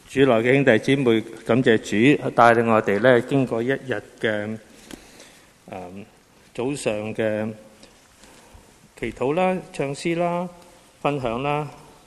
主內嘅兄弟姊妹，感謝主帶領我哋咧，經過一日嘅早上嘅祈禱啦、唱詩啦、分享啦，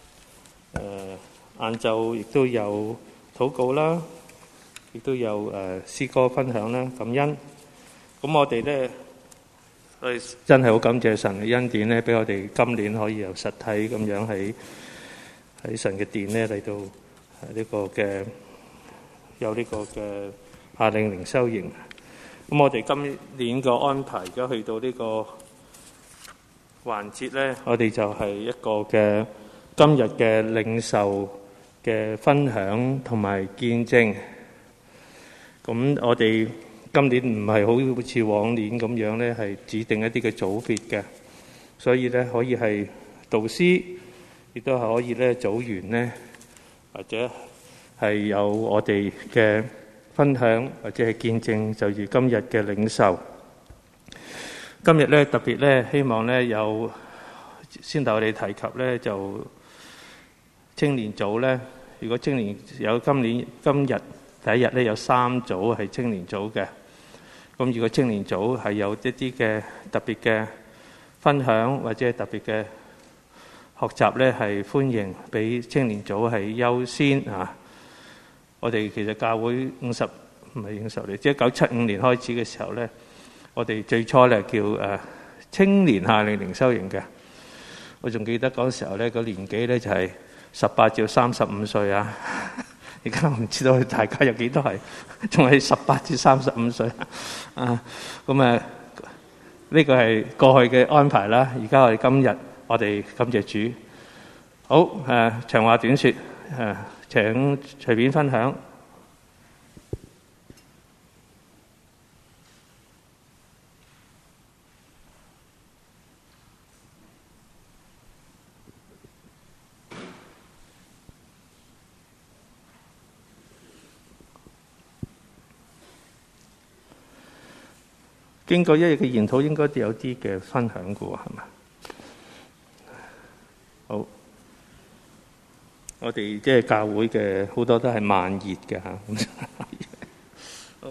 晏晝亦都有禱告啦，亦都有詩歌分享啦、感恩。咁我哋咧，真係好感謝神嘅恩典咧，俾我哋今年可以有實體咁樣喺神嘅殿咧嚟到呢個嘅有呢個嘅夏令靈修營。咁我哋今年個安排而家去到呢個環節咧，我哋就係一個嘅今日嘅領受嘅分享同埋見證。咁我哋今年唔係好似往年咁樣咧，係指定一啲嘅組別嘅，所以咧可以係導師，亦都係可以咧組員咧，或者係有我哋嘅分享或者係見證，就如今日嘅領受。今日咧特別咧希望咧有先頭我哋提及咧，就青年組咧，如果青年有今日第一日咧有3組係青年組嘅。咁如果青年組係有一啲嘅特別嘅分享或者係特別嘅學習咧，係歡迎俾青年組係優先啊！我哋其實教會50年，即係1975年開始嘅時候咧，我哋最初咧叫青年夏令靈修營嘅。我仲記得嗰時候咧個年紀咧就係18至35歲啊！而家我唔知道大家有幾多係仲係18至35歲啊！咁呢個係過去嘅安排啦。而家我哋今日我哋感謝主。好長話短説請隨便分享。經過一日嘅研討，應該都有啲嘅分享嘅喎，係咪？好，我哋即係教會嘅好多都係慢熱嘅嚇。好，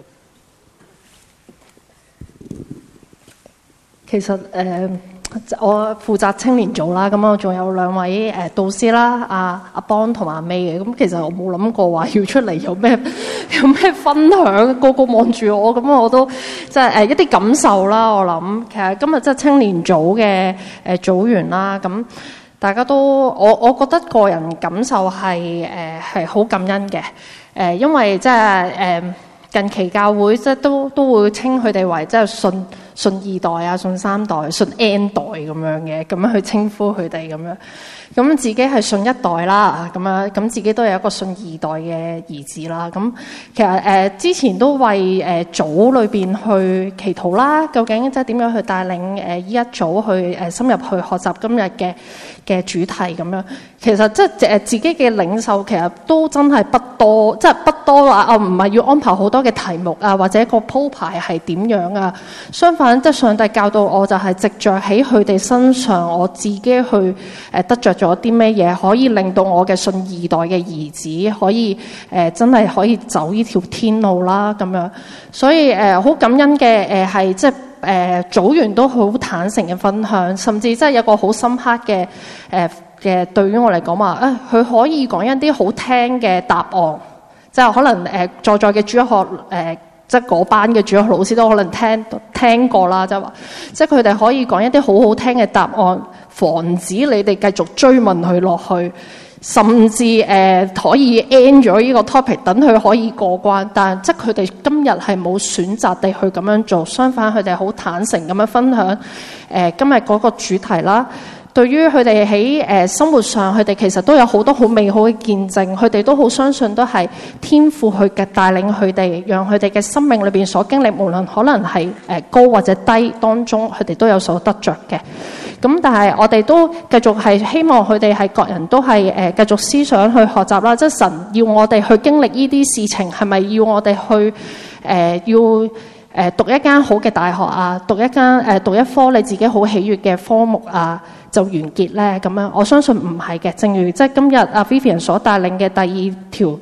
其實我負責青年組啦，咁我仲有2位導師啦，阿邦同埋阿 May 嘅。咁其實我冇諗過話要出嚟有咩分享，個個望住我，咁我都即係一啲感受啦。我諗其實今日即係青年組嘅組員啦，咁大家都我覺得個人感受係好感恩嘅，因為即係近期教會即係都會稱佢哋為即係信2代啊，信3代，信 N 代咁樣嘅，咁樣去稱呼佢哋咁樣。咁自己係信1代啦，咁自己都有一個信2代嘅兒子啦。咁其實之前都為組裏邊去祈禱啦，究竟即係點樣去帶領呢一組去深入去學習今日嘅主題咁樣。其實即係自己嘅領受，其實都真係不多，即係不多話唔係要安排好多嘅題目啊，或者個鋪排係點樣啊。相反，即係上帝教導我就係藉着喺佢哋身上，我自己去得着咗啲咩嘢，可以令到我嘅信2代嘅兒子可以真係可以走呢條天路啦咁樣。所以好感恩嘅係即係組員都好坦誠嘅分享，甚至即係有個好深刻嘅對於我嚟講話佢可以講一啲好聽嘅答案，即係可能在座嘅主學即係嗰班嘅主學老師都可能聽過啦，即係話即係佢哋可以講一啲好好聽嘅答案，防止你哋繼續追問佢落去，甚至可以 end 咗呢個 topic， 等佢可以過關。但即係佢哋今日係冇選擇地去咁樣做，相反佢哋好坦誠咁樣分享今日嗰個主題啦。對於佢哋喺生活上，佢哋其實都有好多好美好嘅見證，佢哋都好相信都係天父去嘅帶領佢哋，讓佢哋嘅生命裏邊所經歷，無論可能係高或者低當中，佢哋都有所得着嘅。咁但係我哋都繼續係希望佢哋係各人都係繼續思想去學習啦，即係神要我哋去經歷呢啲事情，係咪要我哋去要讀一間好嘅大學啊，讀一科你自己好喜悅嘅科目啊，就完結咧咁樣？我相信唔係嘅。正如即係今日阿 Vivian 所帶領嘅第二條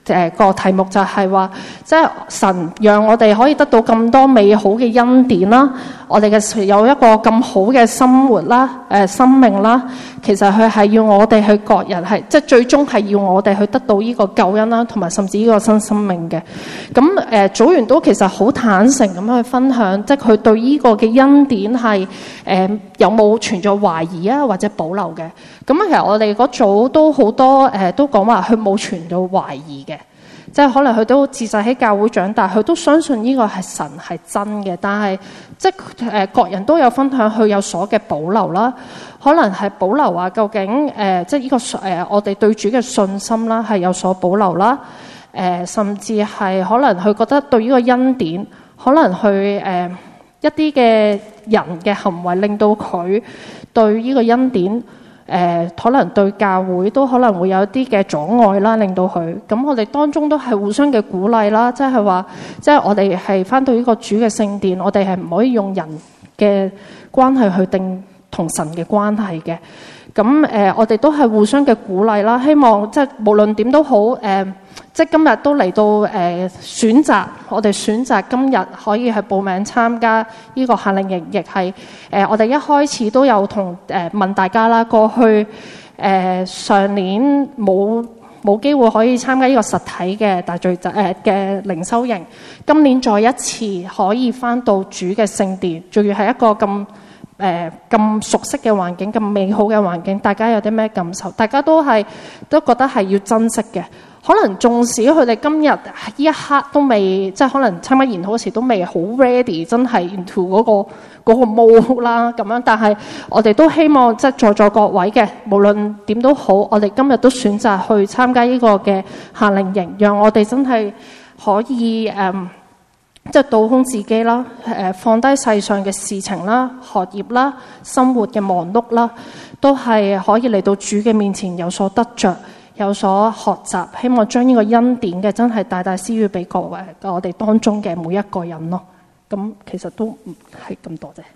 個題目就係話，即係神讓我哋可以得到咁多美好嘅恩典啦，我哋嘅有一個咁好嘅生活啦，生命啦，其實佢係要我哋去各人係，即係最終係要我哋去得到呢個救恩啦，同埋甚至呢個新生命嘅。咁組員都其實好坦誠咁去分享，即係佢對呢個嘅恩典係有冇存在懷疑啊，或者保留嘅。咁其實我哋嗰組都好多都講話佢冇存在懷疑嘅。即係可能佢都自細喺教會長大，佢都相信呢個係神係真嘅，但係即係各人都有分享佢有所嘅保留啦，可能係保留話究竟即係呢個我哋對主嘅信心啦係有所保留啦，甚至係可能佢覺得對呢個恩典，可能佢一啲嘅人嘅行為令到佢對呢個恩典。可能對教會都可能會有一啲嘅阻礙啦，令到佢咁，我哋當中都係互相嘅鼓勵啦，即係話，即係我哋係返到呢個主嘅聖殿，我哋係唔可以用人嘅關係去定同神嘅關係嘅。咁我哋都係互相嘅鼓勵啦，希望即係無論點都好，即係今日都嚟到選擇，我哋選擇今日可以去報名參加呢個夏令營，亦係我哋一開始都有同問大家啦，過去上年冇機會可以參加呢個實體嘅大聚集嘅靈修營，今年再一次可以返到主嘅聖殿，仲要係一個咁熟悉嘅環境，咁美好嘅環境，大家有啲咩感受？大家都覺得係要珍惜嘅。可能縱使佢哋今日呢一刻都未，即係可能參加研討嗰時都未好 ready， 真係 into 嗰個 mode 啦咁樣。但係我哋都希望即係在座各位嘅，無論點都好，我哋今日都選擇去參加呢個嘅夏令營，讓我哋真係可以即係倒空自己啦，放低世上嘅事情啦、學業啦、生活嘅忙碌啦，都係可以嚟到主嘅面前有所得着。有所學習，希望將呢個恩典嘅真係大大施予俾各位我哋當中嘅每一個人咯。咁其實都唔係咁多啫。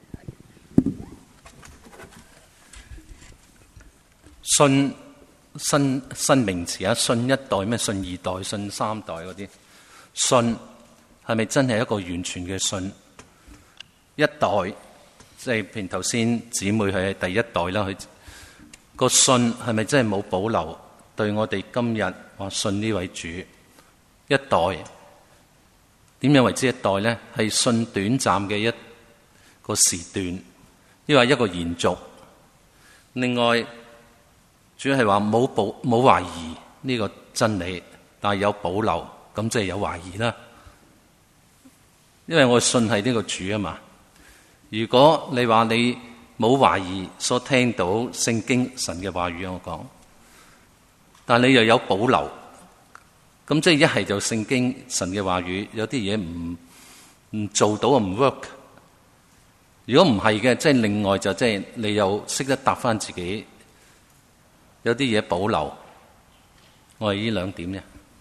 信新名詞啊，信一代咩？信二代、信三代嗰啲，信係咪真係一個完全嘅信？一代即係譬如頭先姊妹係第一代啦，佢個信係咪真係冇保留？對我哋今日話信呢位主一代，點樣為之一代呢？係信短暫嘅一個時段，因為一個延續。另外，主要係話冇懷疑呢個真理，但係有保留，咁即係有懷疑啦。因為我信係呢個主啊嘛。如果你話你冇懷疑所聽到聖經神嘅話語，我講。但你又有保留，咁即係一係就聖經神嘅話語，有啲嘢唔做到唔 work。如果唔係嘅，即係另外就即係你又識得答翻自己，有啲嘢保留。我係呢兩點啫。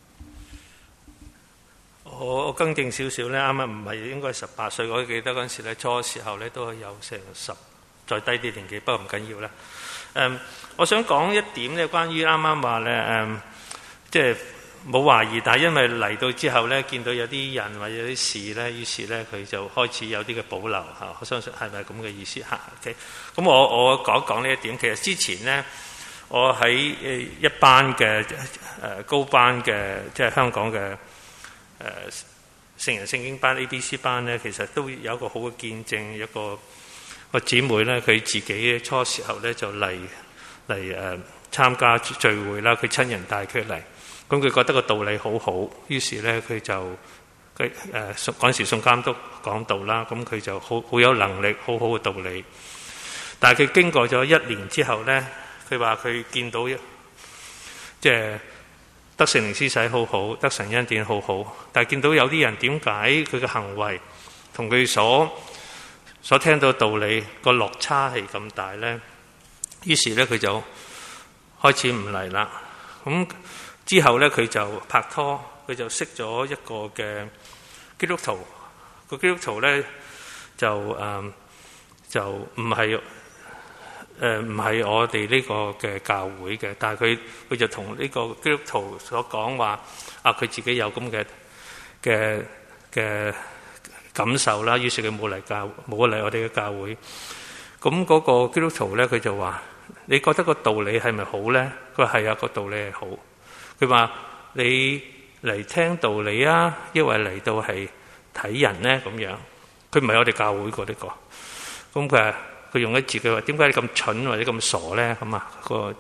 我更正少少咧，啱啱唔係應該18歲，我記得嗰陣時咧，初時候咧都係有成10，再低啲年紀，不過唔緊要啦。我想講一點咧，關於啱啱話咧，即係冇懷疑，但係因為嚟到之後咧，見到有啲人或者有啲事咧，於是咧佢就開始有啲嘅保留嚇。我相信係咪咁嘅意思嚇？OK，咁我講一講呢一點。其實之前咧，我喺一班嘅高班嘅，即係香港嘅成人聖經班 ABC 班咧，其實都有一個好嘅見證，一個姊妹咧，佢自己初時候咧就嚟參加聚會啦，佢親人帶佢嚟，咁佢覺得個道理好好，於是咧佢就嗰陣時宋監督講道啦，咁佢就好有能力，好好嘅道理。但係佢經過咗1年之後咧，佢話佢見到即係得聖靈施洗好好，得神恩典好好，但係見到有啲人點解佢嘅行為同佢所聽到道理個落差係咁大呢？於是咧佢就開始唔嚟啦。咁之後咧佢就拍拖，佢就識咗一個嘅基督徒。個基督徒咧就唔係唔係我哋呢個嘅教會嘅，但係佢就同呢個基督徒所講話啊，佢自己有咁嘅感受啦，於是佢冇嚟我哋嘅教會。咁嗰個基督徒咧，佢就話：你覺得個道理係咪好咧？佢話係啊，個道理係好。佢話你嚟聽道理啊，抑或嚟到係睇人咧咁樣。佢唔係我哋教會嗰呢個。咁佢用一字，佢話：點解你咁蠢或者咁傻咧？咁啊，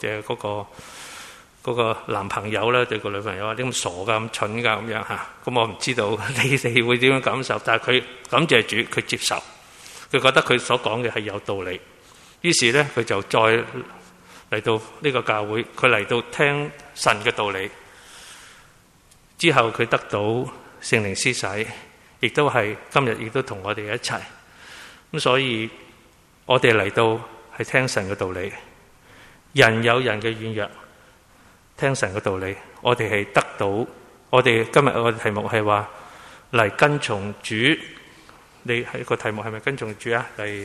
嗰個男朋友咧對個女朋友話：你咁傻噶，咁蠢噶咁樣嚇。咁我唔知道你哋會點樣感受，但係佢感謝主，佢接受，佢覺得佢所講嘅係有道理。於是咧，佢就再嚟到呢個教會，佢嚟到聽神嘅道理之後，佢得到聖靈施洗，亦都係今日亦都同我哋一齊。咁所以我哋嚟到係聽神嘅道理，人有人嘅軟弱，聽神嘅道理，我哋係得到。我哋今日個題目係話嚟跟從主，你係個題目係咪跟從主啊？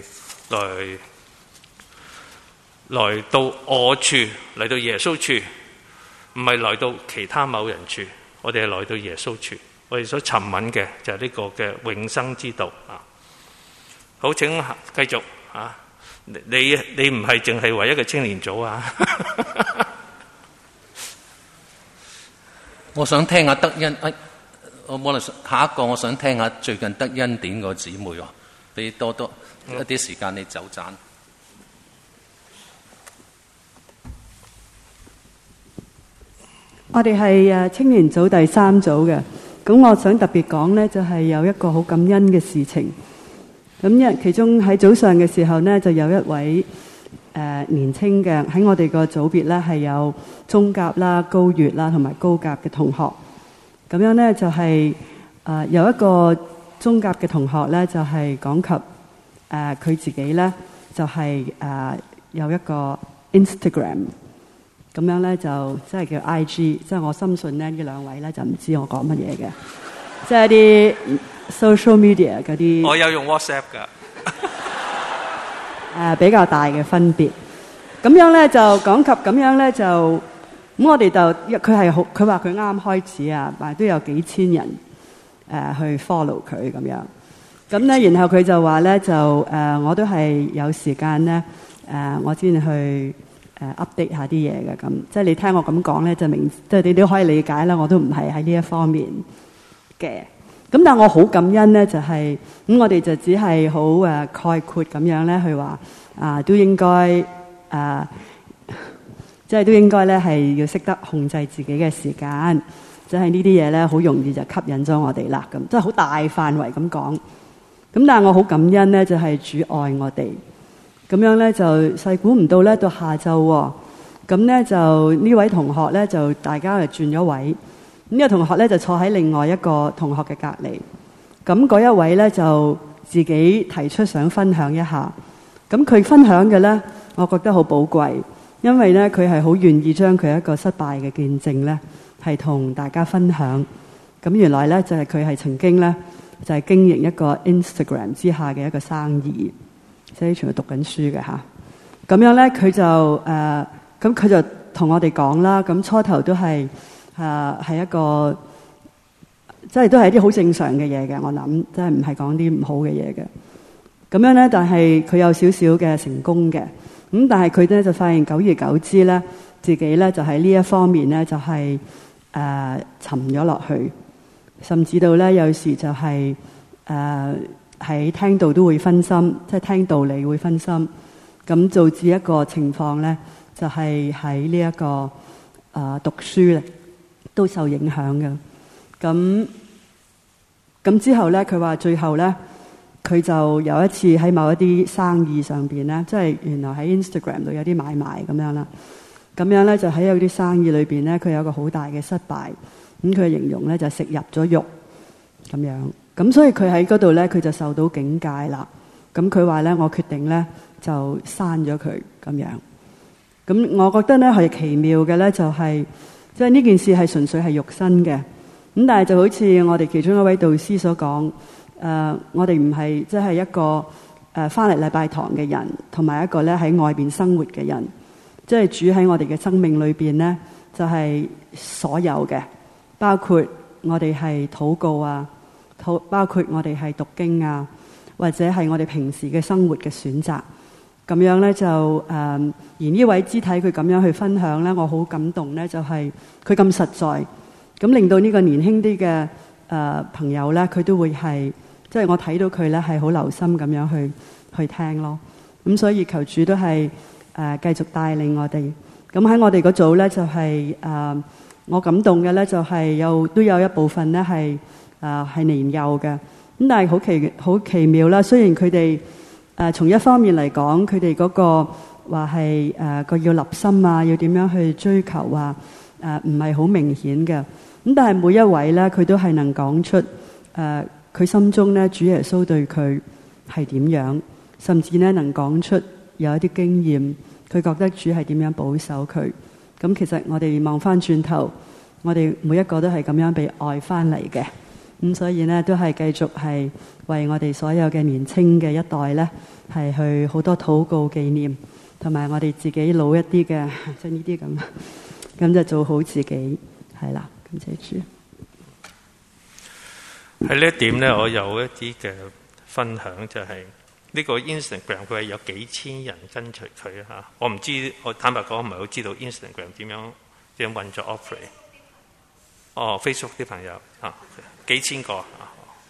來到我處，嚟到耶穌處，唔係來到其他某人處，我哋係來到耶穌處。我哋所尋揾嘅就係呢個嘅永生之道啊！好，請繼續啊！你唔係淨係唯一嘅青年組啊！ 我想聽下德恩，我冇下一個，我想聽下最近德恩典個姊妹喎，俾多一啲時間你走盞。 我哋係青年組第3組嘅，咁我想特別講呢，就係有一個好感恩嘅事情。咁其中喺早上嘅時候呢，就有一位年青嘅喺我哋個組別呢，係有中甲啦、高乙啦同埋高甲嘅同學。咁樣呢，就係有一個中甲嘅同學呢，就係講及佢自己呢，就係有一個 Instagram。咁樣咧就即係叫 IG，即係我深信呢兩位咧就唔知我講乜嘢嘅，即係啲 social media 嗰啲。 我有用 WhatsApp 㗎。 比較大嘅分別。咁樣咧就講及咁樣咧就咁，我哋就佢話佢啱開始啊，但係都有幾千人去 follow 佢咁樣。咁咧然後佢就話咧就我都係有時間咧我先去update 下啲嘢嘅。咁即係你聽我咁講咧，就明即係你都可以理解啦。我都唔係喺呢一方面嘅。咁但係我好感恩咧，就係咁我哋就只係好概括咁樣咧去話都應該即係都應該咧係要識得控制自己嘅時間。即係呢啲嘢咧好容易就吸引咗我哋啦。咁即係好大範圍咁講。咁但係我好感恩咧，就係主愛我哋。咁樣咧就細估唔到咧到下晝喎。咁咧就呢位同學咧就大家就轉咗位。呢個同學咧就坐喺另外一個同學嘅隔離。咁嗰一位咧就自己提出想分享一下。咁佢分享嘅咧，我覺得好寶貴，因為咧佢係好願意將佢一個失敗嘅見證咧係同大家分享。咁原來咧就係佢係曾經咧就係經營一個 Instagram 之下嘅一個生意。即係全部讀緊書嘅嚇，咁樣咧佢就咁佢就同我哋講啦。咁初頭都係係一個，即係都係啲好正常嘅嘢嘅。我諗即係唔係講啲唔好嘅嘢嘅。咁樣咧，但係佢有少少嘅成功嘅。咁但係佢咧就發現久而久之咧，自己咧就喺呢一方面咧就係沉咗落去，甚至到咧有時就係喺聽道都會分心，即係聽道理會分心，咁導致一個情況咧，就係喺呢一個讀書咧都受影響嘅。咁之後咧，佢話最後咧，佢就有一次喺某一啲生意上邊咧，即係原來喺 Instagram 度有啲買賣咁樣啦。咁樣咧就喺有啲生意裏邊咧，佢有一個好大嘅失敗。咁佢形容咧就食入咗肉咁樣。咁所以佢喺嗰度咧，佢就受到警戒啦。咁佢話咧，我決定咧就刪咗佢咁樣。咁我覺得咧係奇妙嘅咧，就係即係呢件事係純粹係肉身嘅。咁但係就好似我哋其中一位導師所講，我哋唔係即係一個返嚟禮拜堂嘅人，同埋一個咧喺外邊生活嘅人，即係主喺我哋嘅生命裏邊咧，就係所有嘅，包括我哋係禱告啊，包括我哋係讀經啊，或者係我哋平時嘅生活嘅選擇，咁樣咧就而呢位肢體佢咁樣去分享咧，我好感動咧，就係佢咁實在，咁令到呢個年輕啲嘅朋友咧，佢都會係。即係我睇到佢咧係好留心咁樣去聽咯，咁所以求主都係繼續帶領我哋。咁喺我哋嗰組咧就係我感動嘅咧就係都有一部分咧係年幼嘅，咁但係好奇妙啦。雖然佢哋從一方面嚟講，佢哋嗰個話係個要立心啊，要點樣去追求啊，唔係好明顯嘅。咁但係每一位咧，佢都係能講出佢心中咧，主耶穌對佢係點樣，甚至咧能講出有一啲經驗，佢覺得主係點樣保守佢。咁其實我哋望翻轉頭，我哋每一個都係咁樣被愛翻嚟嘅。咁所以呢，都係繼續係為我哋所有嘅年青嘅一代咧，係去好多禱告紀念，同埋我哋自己老一啲嘅，即係呢啲咁就做好自己，係啦，感謝主。 喺呢一點咧，我有一啲嘅分享，就係呢個 Instagram 佢係有幾千人跟隨佢嚇。我唔知，我坦白講唔係好知道 Instagram 點樣運作 operate。哦 ，Facebook 啲朋友嚇幾千個啊，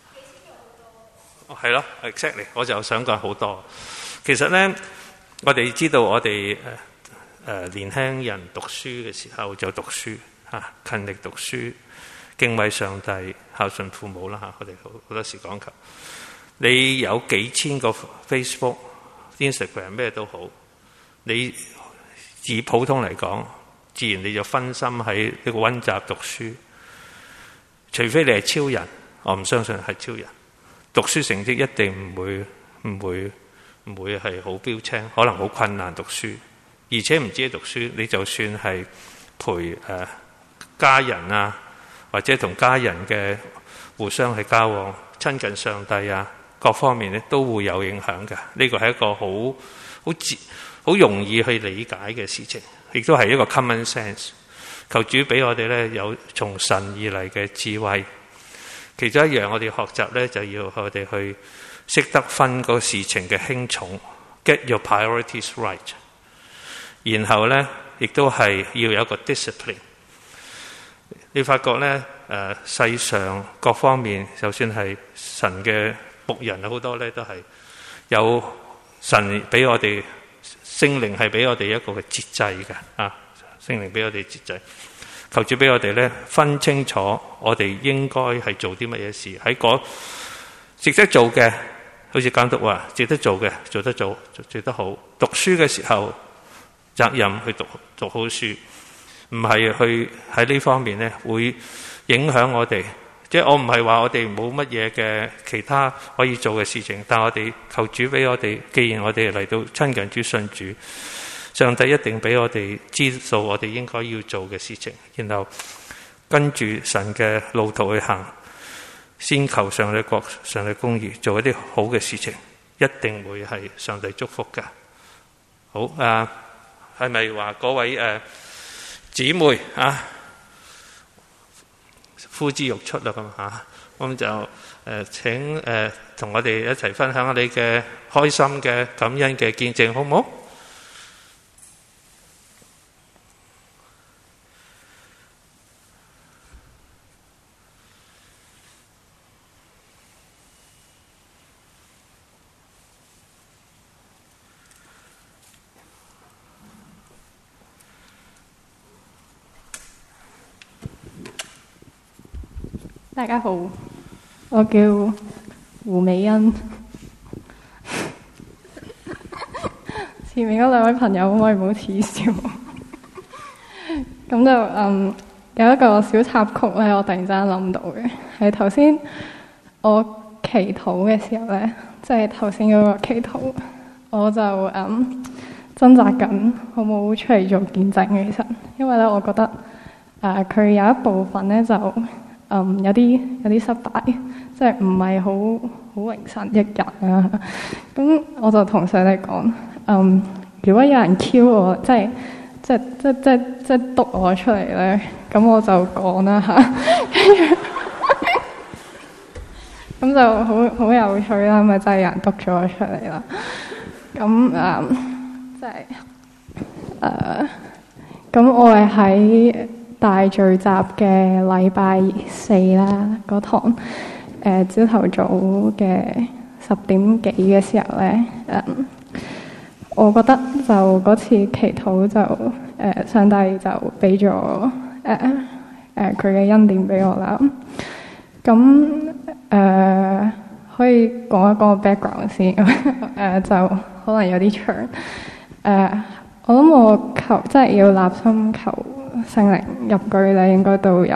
係咯 ，exactly， 我就想講好多。其實咧，我哋知道我哋年輕人讀書嘅時候就讀書嚇，勤力讀書。敬畏上帝、孝順父母啦嚇，我哋好多時講求。你有幾千個 Facebook、Instagram 咩都好，你以普通嚟講，自然你就分心喺呢個溫習讀書。除非你係超人，我唔相信係超人。讀書成績一定唔會係好標青，可能好困難讀書。而且唔止係讀書，你就算係陪家人啊。或者同家人嘅互相去交往、親近上帝啊，各方面咧都會有影響嘅。呢個係一個好容易去理解嘅事情，亦都係一個 common sense。求主俾我哋咧有從神而嚟嘅智慧。其中一樣我哋學習咧，就要我哋去識得分個事情嘅輕重 ，get your priorities right。然後咧，亦都係要有一個 discipline。你發覺咧，世上各方面，就算係神嘅僕人好多咧，都係有神俾我哋聖靈係俾我哋一個嘅節制嘅啊！聖靈俾我哋節制，求主俾我哋咧分清楚，我哋應該係做啲乜嘢事，喺嗰值得做嘅，好似監督話，值得做嘅做得好。讀書嘅時候，責任去讀好書。唔係去喺呢方面咧，會影響我哋。即係我唔係話我哋冇乜嘢嘅其他可以做嘅事情，但係我哋求主俾我哋，既然我哋嚟到親近主、信主，上帝一定俾我哋知道我哋應該要做嘅事情，然後跟住神嘅路途去行，先求上帝國、上帝公義，做一啲好嘅事情，一定會係上帝祝福嘅。好啊，係咪話嗰位姊妹啊，呼之欲出啦咁嚇，咁就請同我哋一齊分享你嘅開心嘅感恩嘅見證，好唔好？ 大家好，我叫胡美欣。前面嗰兩位朋友可唔可以唔好恥笑？咁就有一個小插曲咧，我突然之間諗到嘅，係頭先我祈禱嘅時候咧，即係頭先嗰個祈禱，我就掙扎緊好冇出嚟做見證嘅。其實因為咧，我覺得佢有一部分咧就有啲失敗，即係唔係好榮神益人啊。咁我就同上帝講，如果有人 Q 我，即係督我出嚟咧，咁我就講啦嚇。跟住咁就好有趣啦，咪真係有人督咗我出嚟啦。咁即係咁我係喺大聚集嘅禮拜4啦，嗰堂朝頭早嘅10點幾嘅時候咧，我覺得就嗰次祈禱就上帝就俾咗佢嘅恩典俾我啦。咁可以講一講 background 先，就可能有啲長。我諗我求即係要立心求聖靈入居咧，應該到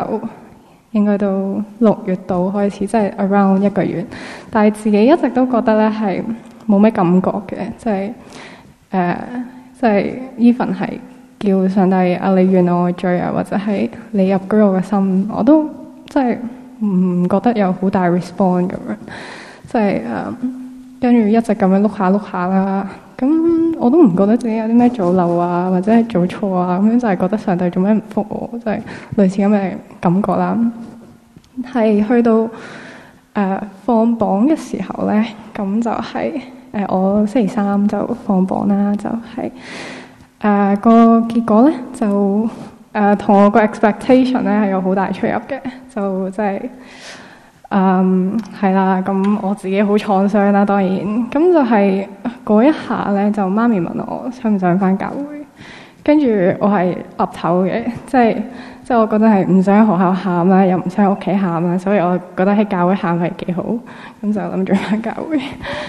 6月度開始，即係 around 1個月。但係自己一直都覺得咧係冇咩感覺嘅，即係 even 係叫上帝啊，你原諒我罪啊，或者係你入居我嘅心，我都即係唔覺得有好大 respond 咁樣。即係跟住一直咁樣碌下啦。咁我都唔覺得自己有啲咩做漏啊，或者係做錯啊，咁樣就係覺得上帝做咩唔覆我，即係類似咁嘅感覺啦。係去到放榜嘅時候咧，咁就係我星期3就放榜啦，就係個結果咧就同我個 expectation 咧係有好大出入嘅，就即係係啦。咁我自己好創傷啦，當然咁就係嗰一下咧，就媽咪問我想唔想返教會，跟住我係岌頭嘅，即係我覺得係唔想喺學校喊啦，又唔想喺屋企喊啦，所以我覺得喺教會喊係幾好，咁就諗住返教會。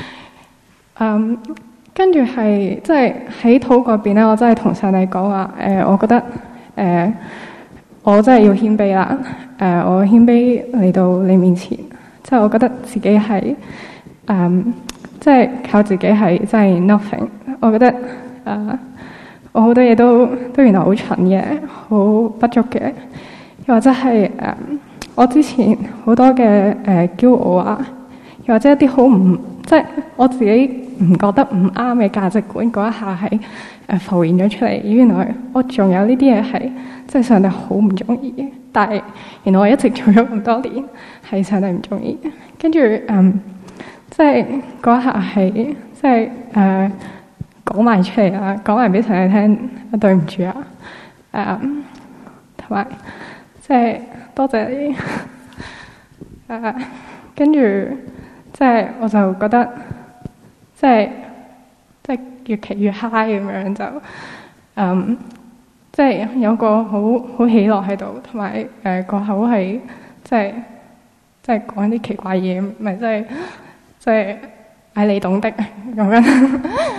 跟住係即係喺禱告入邊咧，我真係同上帝講話，我覺得我真係要謙卑啦，我謙卑嚟到你面前，即係我覺得自己係即係靠自己係真係 nothing。我覺得我好多嘢都原來好蠢嘅，好不足嘅，又或者係我之前好多嘅驕傲啊，又或者一啲好唔即係我自己唔覺得唔啱嘅價值觀，嗰一下係浮現咗出嚟。原來我仲有呢啲嘢係即係上帝好唔中意嘅，但係原來我一直做咗咁多年係上帝唔中意嘅。跟住即係嗰一下係即係講埋出嚟啦，講埋俾上帝聽，對唔住啊，同埋即係多謝你。跟住即係我就覺得即係越騎越 high 咁樣，就即係有個好喜樂喺度，同埋個口係即係講啲奇怪嘢，唔係即係嗌你懂的咁樣。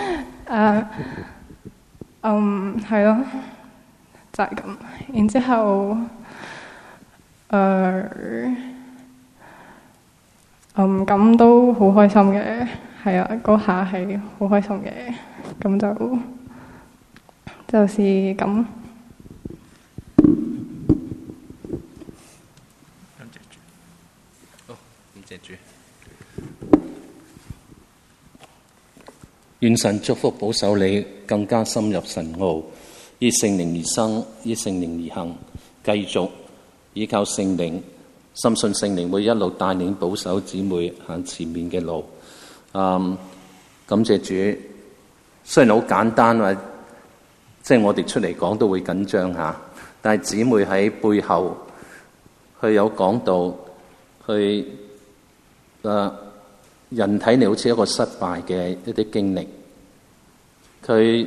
係咯，就係咁。然之後咁都好開心嘅，係啊，嗰下係好開心嘅，咁就是咁。 感謝主，好，感謝主。願神祝福保守你，更加深入神奧，以聖靈而生，以聖靈而行，繼續依靠聖靈，深信聖靈會一路帶領保守姊妹行前面嘅路。感謝主，雖然好簡單或即係我哋出嚟講都會緊張下，但係姊妹喺背後佢有講到，佢人睇嚟好似一個失敗嘅一啲經歷，佢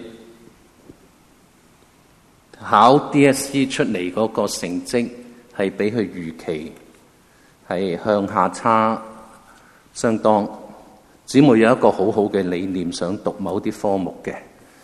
考 DSE 出嚟嗰個成績係比佢預期係向下差相當。姊妹有一個好好嘅理念，想讀某啲科目嘅，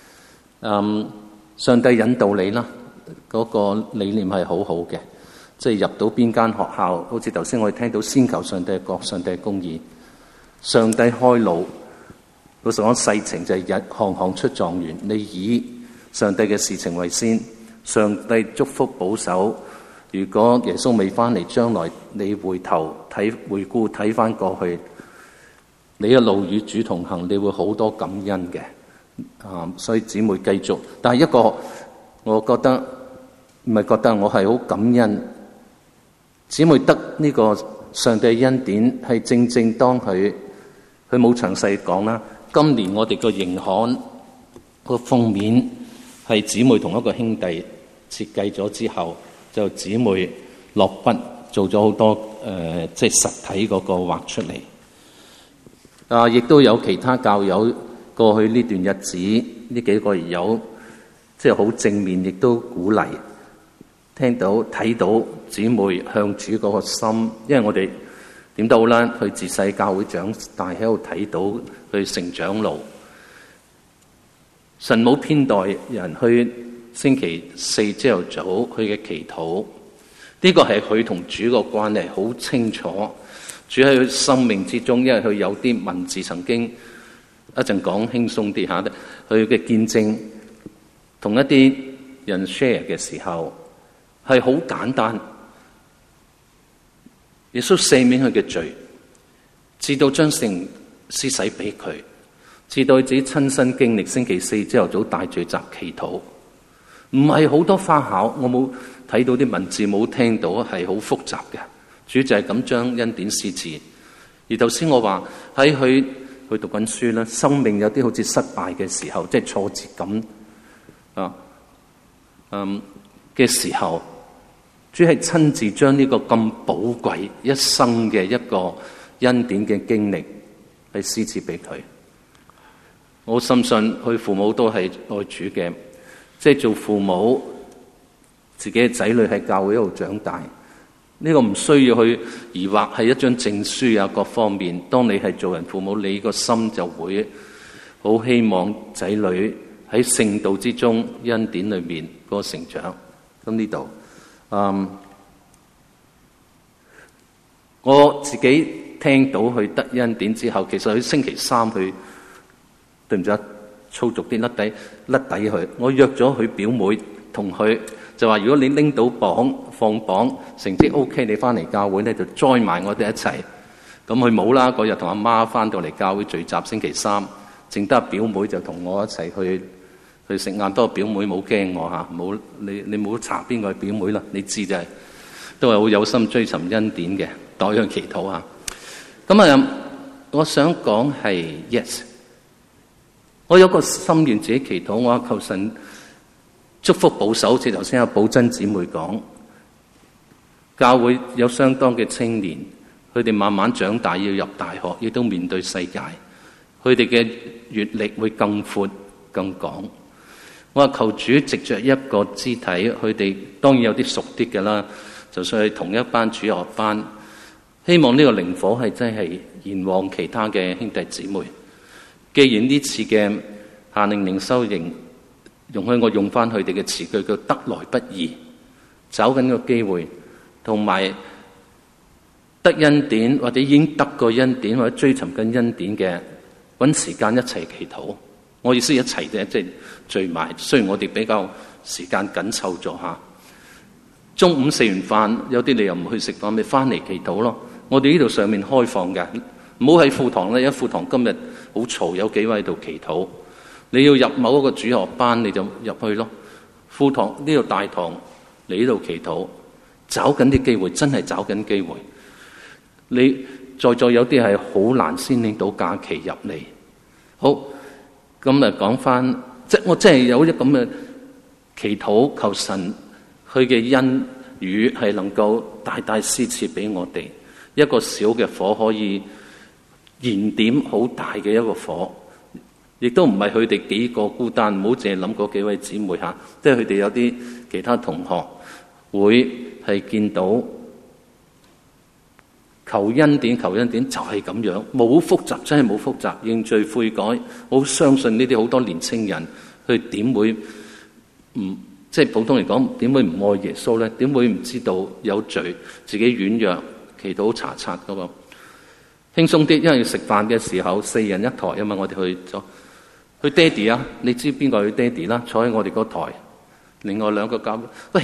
上帝引導你啦，嗰個理念係好好嘅，即係入到邊間學校，好似頭先我哋聽到先求上帝嘅國，上帝嘅公義，上帝開路。老實講，世情就係行行出狀元，你以上帝嘅事情為先，上帝祝福保守， 如果耶穌未翻嚟，將來你回顧睇翻過去，你一路與主同行，你會好多感恩嘅。所以姊妹繼續。但係一個我覺得唔係覺得，我係好感恩。姊妹得呢個上帝恩典，係正正當佢冇詳細講啦。今年我哋個營刊個封面係姊妹同一個兄弟設計咗之後，就姊妹落筆做咗好多即係實體嗰個畫出嚟。亦都有其他教友過去呢段日子呢幾個月有即係好正面，亦都鼓勵，聽到睇到姊妹向主嗰個心。因為我哋點都好啦，佢自細教會長大喺度睇到佢成長路。神冇偏待人去星期四朝頭早佢嘅祈禱，呢個係佢同主個關係好清楚。主喺佢生命之中，因為佢有啲文字曾經一陣講輕鬆啲下，佢嘅見證同一啲人 share 嘅時候係好簡單。耶穌赦免佢嘅罪，至到將聖施洗俾佢，至到佢自己親身經歷星期四朝頭早大聚集祈禱，唔係好多花巧，我冇睇到啲文字，冇聽到，係好複雜嘅。主就係咁將恩典施賜。而頭先我話喺佢讀緊書啦，生命有啲好似失敗嘅時候，即係挫折感嘅時候，主係親自將呢個咁寶貴一生嘅一個恩典嘅經歷係施賜俾佢。我深信佢父母都係愛主嘅，即係做父母自己嘅仔女喺教會一路長大。呢個唔需要去疑惑係一張證書啊，各方面。當你係做人父母，你個心就會好希望仔女喺聖道之中恩典裏面嗰個成長。咁呢度，我自己聽到佢得恩典之後，其實佢星期三去對唔住粗俗啲甩底佢。我約咗佢表妹同佢。就話如果你拎到榜放榜成績 OK， 你翻嚟教會咧就 join 埋我哋一齊。咁佢冇啦，嗰日同阿媽翻到嚟教會聚集，星期三，淨得表妹就同我一齊去食晏。不過表妹冇驚我嚇，冇你冇查邊個係表妹啦，你知就係都係好有心追尋恩典嘅，代佢祈禱嚇。咁我想講係 yes， 我有個心願自己祈禱，我求神祝福保守，好似頭先阿寶珍姊妹講，教會有相當嘅青年，佢哋慢慢長大要入大學，亦都面對世界，佢哋嘅閱歷會更闊更廣。我話求主藉着一個肢體，佢哋當然有啲熟啲嘅啦，就算係同一班主學班，希望呢個靈火係真係延旺其他嘅兄弟姊妹。既然呢次嘅夏令靈修營，容許我用翻佢哋嘅詞句，叫得來不易，找緊個機會，同埋得恩典或者已經得過恩典或者追尋緊恩典嘅，搵時間一齊祈禱。我意思一齊啫，即係聚埋。雖然我哋比較時間緊湊咗下，中午食完飯，有啲你又唔去食飯，咪翻嚟祈禱咯。我哋呢度上面開放嘅，唔好喺副堂咧。一副堂今日好嘈，有幾位喺度祈禱。你要入某一個主學班，你就入去咯。副堂呢度大堂，你呢度祈禱，找緊啲機會，真係找緊機會。你在座有啲係好難先拎到假期入嚟。好，咁啊講翻，即我真係有啲咁嘅祈禱，求神佢嘅恩雨係能夠大大施賜俾我哋。一個小嘅火可以燃點好大嘅一個火。亦都唔係佢哋幾個孤單，唔好淨係諗嗰幾位姊妹嚇，即係佢哋有啲其他同學會係見到求恩典就係咁樣，冇複雜，真係冇複雜，認罪悔改。我好相信呢啲好多年青人，佢點會唔即係普通嚟講點會唔愛耶穌咧？點會唔知道有罪，自己軟弱，祈禱查冊嗰個輕鬆啲，因為要食飯嘅時候4人一台啊嘛，我哋去咗。佢爹哋啊，你知邊個佢爹哋啦？坐喺我哋嗰台，另外2個教，喂，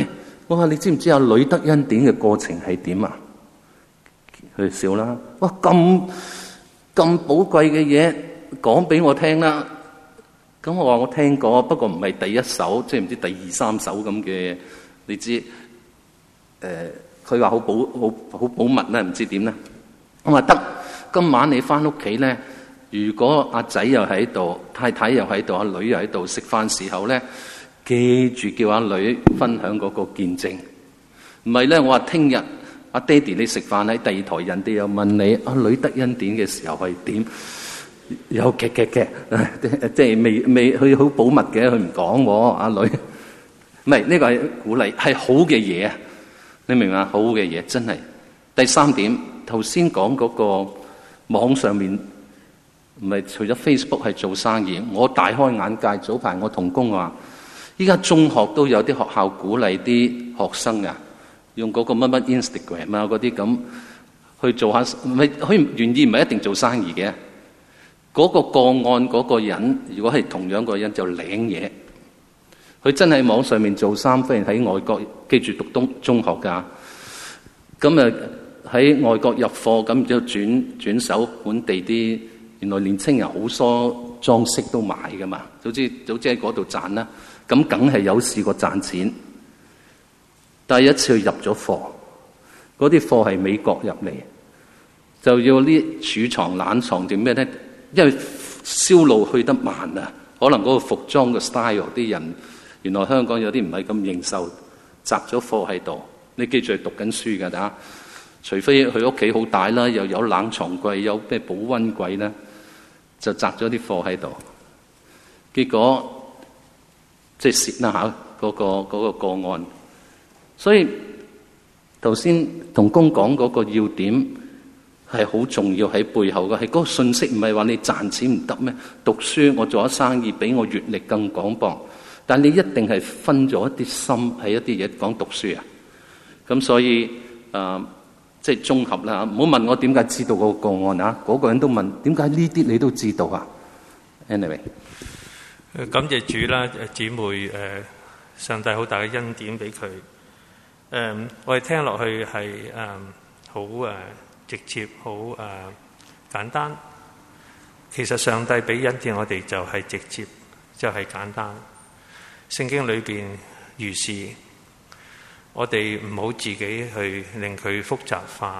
哇！你知唔知啊？女得恩典嘅過程係點啊？佢笑啦。哇！咁寶貴嘅嘢講俾我聽啦。咁我話我聽過，不過唔係第一手，即係唔知第二三手咁嘅。你知佢話好保密咧，唔知點咧。我話得，今晚你翻屋企咧，如果阿仔又喺度，太太又喺度，阿女又喺度，食飯時候咧，記住叫阿女分享嗰個見證。唔係咧，我話聽日阿爹哋你食飯喺第二台，人哋又問你阿女得恩典嘅時候係點？有劇，即係未佢好保密嘅，佢唔講喎。阿女唔係呢個係鼓勵，係好嘅嘢啊！你明嘛？好嘅嘢真係。第三點，頭先講嗰個網上面，唔係除咗 Facebook 係做生意，我大開眼界。早排我同工話，依家中學都有啲學校鼓勵啲學生啊，用嗰個乜乜 Instagram 啊嗰啲咁去做下，唔係佢願意唔係一定做生意嘅。嗰個個案嗰個人，如果係同樣個人就領嘢，佢真係網上面做衫，忽然喺外國，記住讀中學㗎，咁啊喺外國入貨，咁就轉手本地啲，原來年青人好多裝飾都買㗎嘛，早知喺嗰度賺啦，咁梗係有試過賺錢，但係一次入咗貨，嗰啲貨係美國入嚟，就要啲儲藏冷藏定咩咧？因為銷路去得慢啊，可能嗰個服裝嘅 style 啲人，原來香港有啲唔係咁認受，集咗貨喺度。你記住係讀緊書㗎，嚇，除非佢屋企好大啦，又有冷藏櫃，有咩保溫櫃咧，就集咗啲貨喺度。結果即係蝕啦嚇，嗰個個案。所以頭先同工講嗰個要點。係好重要喺背後嘅，係嗰個信息，唔係話你賺錢唔得咩？讀書我做咗生意，比我閲歷更廣博，但你一定係分咗一啲心喺一啲嘢講讀書啊。咁所以即係綜合啦，唔好問我點解知道嗰個個案啊，嗰個人都問點解呢啲你都知道啊 ？Anyway， 感謝主啦，姊妹上帝好大嘅恩典俾佢。我哋聽落去係好直接，好簡單。其實上帝俾恩典我哋就係直接，就係簡單。聖經裏邊如是，我哋唔好自己去令佢複雜化。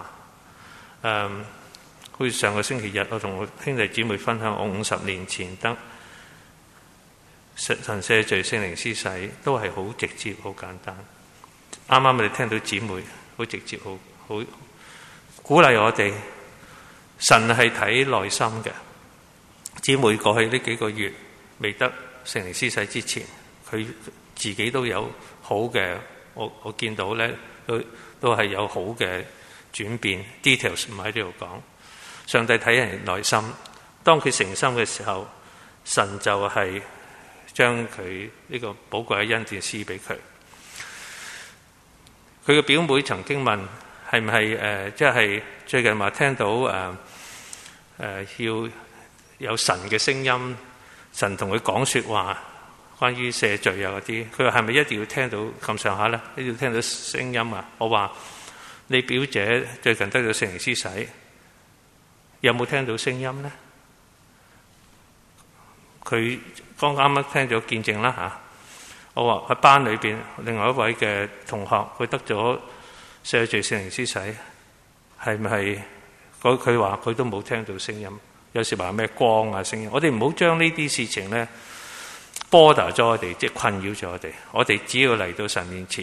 好似上個星期日，我同我兄弟姊妹分享，我50年前得神赦罪聖靈施洗，都係好直接，好簡單。啱啱我哋聽到姊妹好直接，好鼓勵我哋。神係睇內心嘅。姊妹過去呢幾個月未得聖靈施洗之前，佢自己都有好嘅，我見到咧都係有好嘅轉變。details 唔喺呢度講。上帝睇人內心，當佢誠心嘅時候，神就係將佢呢個寶貴嘅恩典施俾佢。佢嘅表妹曾經問，係唔係即係最近話聽到要有神嘅聲音，神同佢講說話，關於赦罪啊嗰啲，佢話係咪一定要聽到咁上下咧？一定要聽到聲音啊？我話你表姐最近得到聖靈施洗，有冇聽到聲音咧？佢剛啱聽咗見證啦嚇。我話喺班裏邊另外一位嘅同學，佢得咗赦罪聖靈施洗，係唔係？佢話佢都冇聽到聲音。有時話咩光啊聲音，我哋唔好將呢啲事情咧 border 咗我哋，即係困擾咗我哋。我哋只要嚟到神面前，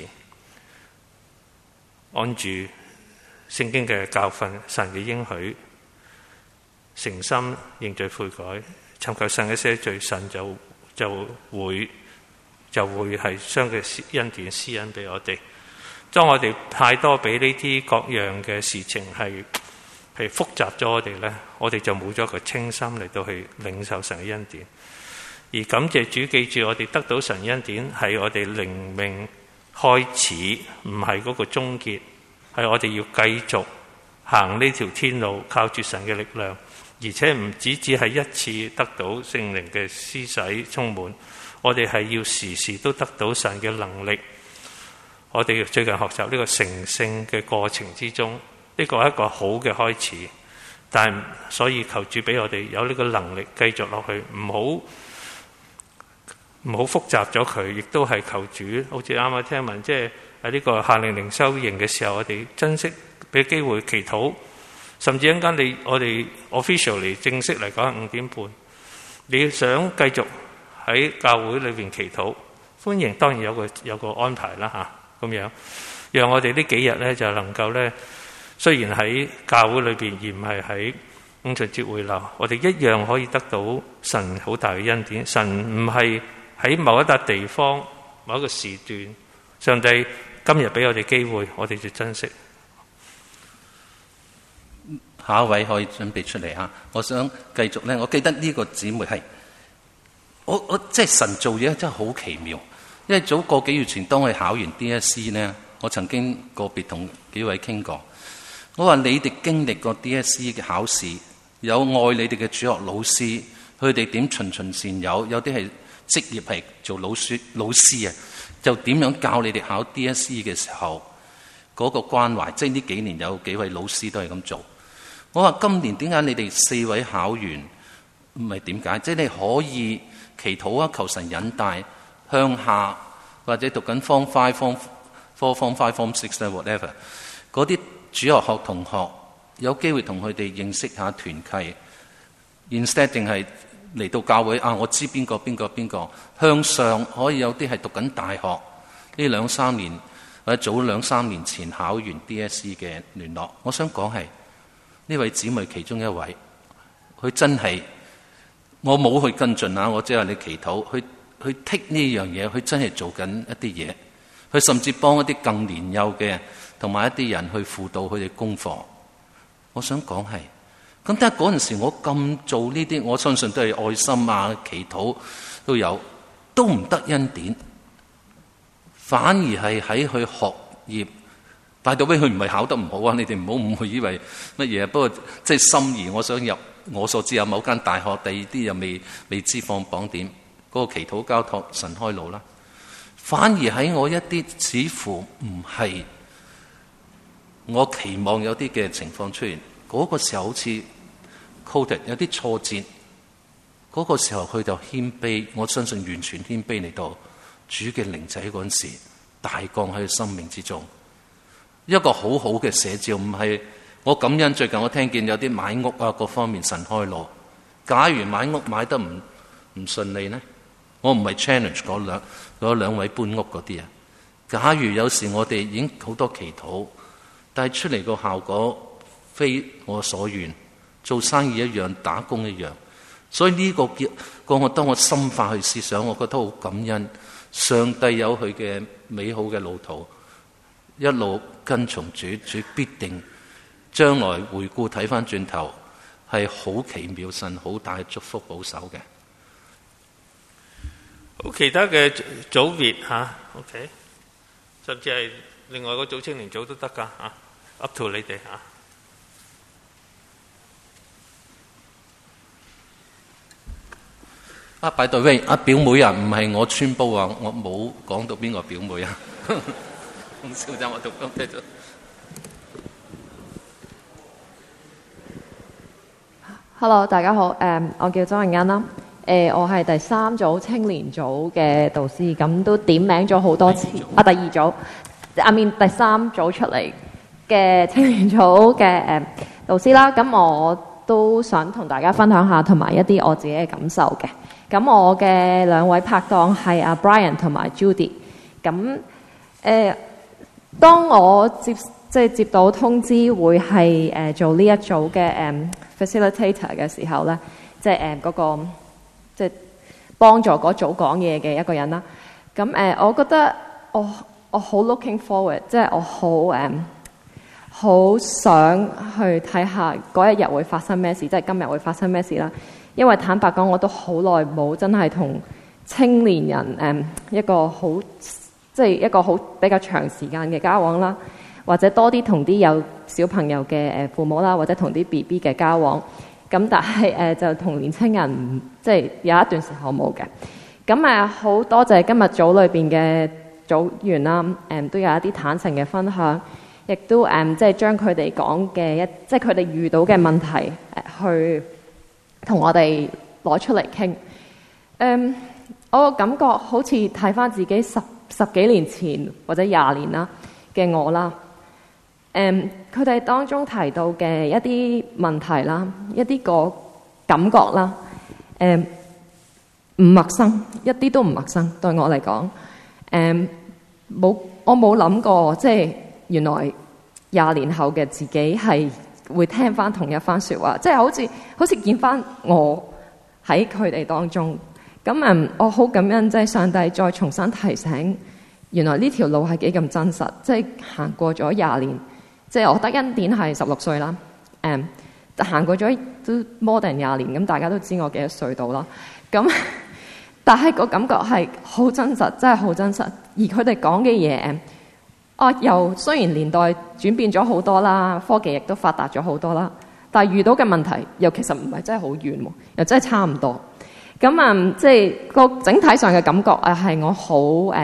按住聖經嘅教訓、神嘅應許，誠心認罪悔改，尋求神嘅赦罪，神就會係將佢恩典施恩俾我哋。當我哋太多俾呢啲各樣嘅事情係複雜咗我哋咧，我哋就冇咗個清心嚟到去領受神嘅恩典。而感謝主，記住我哋得到神恩典係我哋靈命開始，唔係嗰個終結，係我哋要繼續行呢條天路，靠住神嘅力量，而且唔只係一次得到聖靈嘅施洗充滿，我哋係要時時都得到神嘅能力， 我哋最近學習呢個成聖嘅過程之中，呢個係一個好嘅開始。但係所以求主俾我哋有呢個能力繼續落去，唔好複雜咗佢，亦都係求主，好似啱啱聽聞，即係喺呢個夏令靈修營嘅時候，我哋珍惜俾機會祈禱，甚至一陣間我哋 officially 正式嚟講係5點半，你想繼續喺教會裏邊祈禱，歡迎，當然有個安排啦嚇，咁樣讓我哋呢幾日咧就能夠咧，雖然喺教會裏邊而唔係喺五旬節會樓，我哋一樣可以得到神好大嘅恩典。神唔係喺某一笪地方、某一個時段，上帝今日俾我哋機會，我哋就珍惜。 下一位可以準備出嚟嚇，我想繼續咧。我記得呢個姊妹係我即係神做嘢真係好奇妙。因為早個幾月前當我考完 DSE 呢，我曾經個別同幾位傾過，我話你哋經歷過 DSE 嘅考試，有愛你哋嘅主學老師，佢哋點循循善誘，有啲係職業係做老師啊，就點樣教你哋考 DSE 嘅時候嗰個關懷，即係呢幾年有幾位老師都係咁做。我話今年點解你哋4位考完唔係點解？即係你可以祈禱啊，求神引帶向下，或者讀緊 Form 5、Form 4、Form 5、Form 6 whatever 嗰啲主學同學有機會同佢哋認識下團契 ，instead 定係嚟到教會啊？我知邊個向上可以有啲係讀緊大學呢2-3年或者早2-3年前考完 DSE 嘅聯絡。我想講係呢位姊妹其中一位，佢真係我冇去跟進啊！我即係話你祈禱，去剔呢樣嘢，佢真係做緊一啲嘢，佢甚至幫一啲更年幼嘅同埋一啲人去輔導佢哋功課。我想講係咁，但係嗰陣時我咁做呢啲，我相信都係愛心啊、祈禱都有，都唔得恩典，反而係喺佢學業。by the way，佢唔係考得唔好啊！你哋唔好誤會以為乜嘢。不過即係心儀，我想入我所知有某間大學，第二啲又未知放榜點。嗰個祈禱交託神開路啦。反而喺我一啲似乎唔係我期望有啲嘅情況出現，嗰個時候好似 coded 有啲挫折，嗰個時候佢就謙卑，我相信完全謙卑嚟到主嘅靈仔嗰陣時大降喺佢生命之中。一個好好嘅寫照，唔係我感恩。最近我聽見有啲買屋啊，各方面神開路。假如買屋買得唔順利呢？我唔係 challenge 嗰兩位搬屋嗰啲啊。假如有時我哋已經好多祈禱，但係出嚟個效果非我所願，做生意一樣，打工一樣。所以呢個我當我深化去思想，我覺得好感恩。上帝有佢嘅美好嘅路途。一路跟從主，主必定將來回顧睇返轉頭係好奇妙，神好大祝福保守嘅。 好，其他嘅組別嚇 ，OK， 甚至係另外個組青年組都得㗎嚇 ，up to 你哋嚇。 by the way，表妹啊，唔係我穿煲啊，我冇講到邊個表妹啊。小姐，我讀咁繼續。 Hello， 大家好，我叫周穎欣啦，我係第3組青年組嘅導師，咁都點名咗好多次。第2組第3組出嚟嘅青年組嘅導師啦，咁我都想同大家分享下，同埋一啲我自己嘅感受嘅。咁我嘅2位拍檔係阿 Brian 同埋 Judy， 咁當我接到通知會係做呢一組嘅facilitator 嘅時候咧，即係嗰個即係幫助嗰組講嘢嘅一個人啦。咁我覺得我好 looking forward， 即係我好想去睇下嗰一日會發生咩事，即係今日會發生咩事啦。因為坦白講，我都好耐冇真係同青年人一個好比較長時間嘅交往啦，或者多啲同啲有小朋友嘅父母啦，或者同啲 BB 嘅交往。咁但係就同年青人即係有一段時候冇嘅。咁好多謝今日組裏邊嘅組員啦，都有一啲坦誠嘅分享，亦都即係將佢哋講嘅即係佢哋遇到嘅問題去同我哋攞出嚟傾。我感覺好似睇返自己十幾年前或者20年啦嘅我啦，佢哋當中提到嘅一啲問題啦，一啲個感覺啦，唔陌生，一啲都唔陌生對我嚟講。我冇諗過，即係原來20年後嘅自己係會聽翻同一番說話，即係好似見翻我喺佢哋當中。咁我好感恩，即係上帝再重新提醒，原來呢條路係幾咁真實，即係行過咗20年，即係我得恩典係16歲啦，行過咗都 more than 20年，咁大家都知我幾多歲到啦。咁但係個感覺係好真實，真係好真實。而佢哋講嘅嘢，又雖然年代轉變咗好多啦，科技亦都發達咗好多啦，但係遇到嘅問題又其實唔係真係好遠喎，又真係差唔多。咁即係個整體上嘅感覺係我好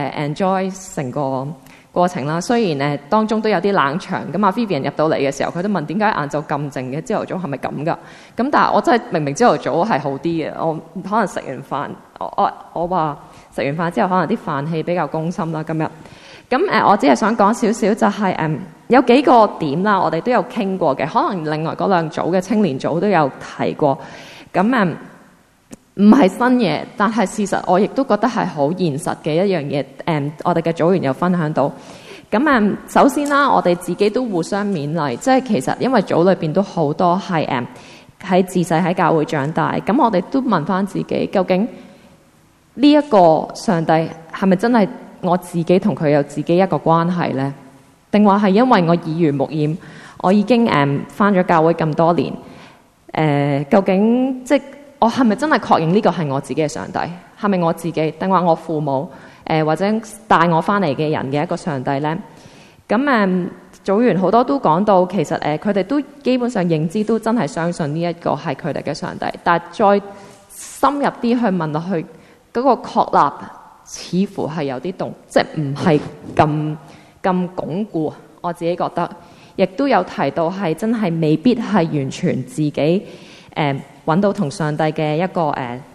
enjoy 成個過程啦。雖然當中都有啲冷場，咁阿 Vivian 入到嚟嘅時候，佢都問點解晏晝咁靜嘅，朝頭早係咪咁㗎？咁但係我真係明明朝頭早係好啲嘅，我可能食完飯，我話食完飯之後可能啲飯氣比較攻心啦今日。咁我只係想講少少，就係有幾個點啦，我哋都有傾過嘅，可能另外嗰兩組嘅青年組都有提過。咁唔係新嘢，但係事實我亦都覺得係好現實嘅一樣嘢。我哋嘅組員有分享到。咁首先啦，我哋自己都互相勉勵，即係其實因為組裏邊都好多係喺自細喺教會長大，咁我哋都問翻自己，究竟呢一個上帝係咪真係我自己同佢有自己一個關係呢？定話係因為我耳濡目染，我已經翻咗教會咁多年，究竟即係我係咪真係確認呢個係我自己嘅上帝？係咪我自己？定話我父母或者帶我翻嚟嘅人嘅一個上帝呢？咁組員好多都講到，其實佢哋都基本上認知都真係相信呢一個係佢哋嘅上帝。但係再深入啲去問落去，嗰個確立似乎係有啲即係唔係咁鞏固。我自己覺得，亦都有提到係真係未必係完全自己揾到同上帝嘅一個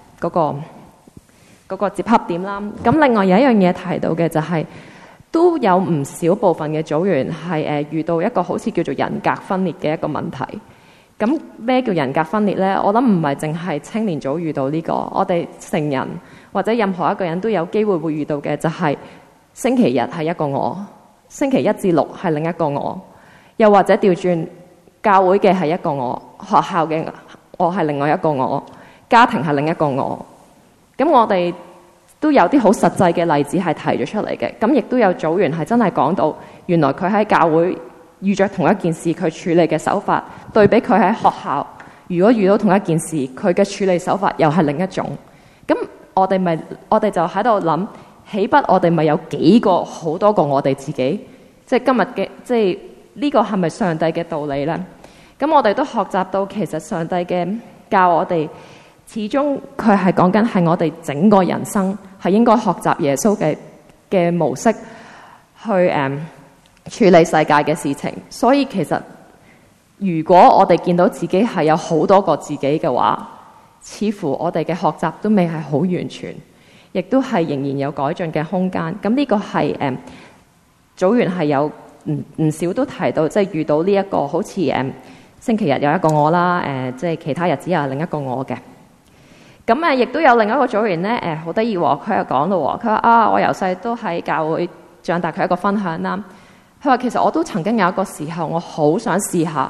嗰個接合點啦。咁另外有一樣嘢提到嘅就係，都有唔少部分嘅組員係遇到一個好似叫做人格分裂嘅一個問題。咁咩叫人格分裂呢？我諗唔係淨係青年組遇到呢個，我哋成人或者任何一個人都有機會遇到嘅，就係星期日係一個我，星期1至6係另一個我，又或者調轉教會嘅係一個我，學校嘅我係另外一個我，家庭係另一個我。咁我哋都有啲好實際嘅例子係提咗出嚟嘅。咁亦都有組員係真係講到，原來佢喺教會遇着同一件事，佢處理嘅手法對比佢喺學校，如果遇到同一件事，佢嘅處理手法又係另一種。咁我哋就喺度諗，豈不我哋咪有好多個我哋自己？即係今日嘅，即係呢個係咪上帝嘅道理呢？咁我哋都學習到，其實上帝嘅教我哋，始終佢係講緊係我哋整個人生係應該學習耶穌嘅模式去處理世界嘅事情。所以其實如果我哋見到自己係有好多個自己嘅話，似乎我哋嘅學習都未係好完全，亦都係仍然有改進嘅空間。咁呢個係組員係有唔少都提到，即係遇到呢一個好似星期日有一個我啦，即係其他日子有另一個我嘅。咁亦都有另一個組員咧，好得意喎，佢又講到，佢話我由細都喺教會長大，佢一個分享啦。佢話其實我都曾經有一個時候，我好想試下，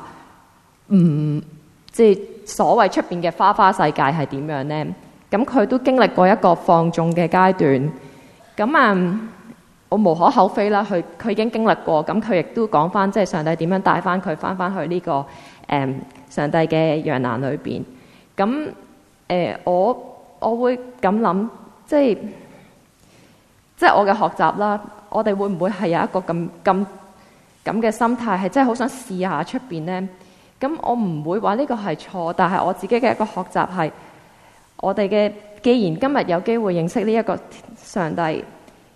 即係所謂出邊嘅花花世界係點樣呢？咁佢都經歷過一個放縱嘅階段。咁我無可厚非啦，佢已經經歷過。咁佢亦都講翻，即係上帝點樣帶翻佢翻去呢個上帝嘅羊欄裏邊。咁我會咁諗，即係我嘅學習啦。我哋會唔會係有一個咁嘅心態，係真係好想試下出邊呢？咁我唔會話呢個係錯，但係我自己嘅一個學習係，我哋嘅既然今日有機會認識呢一個上帝，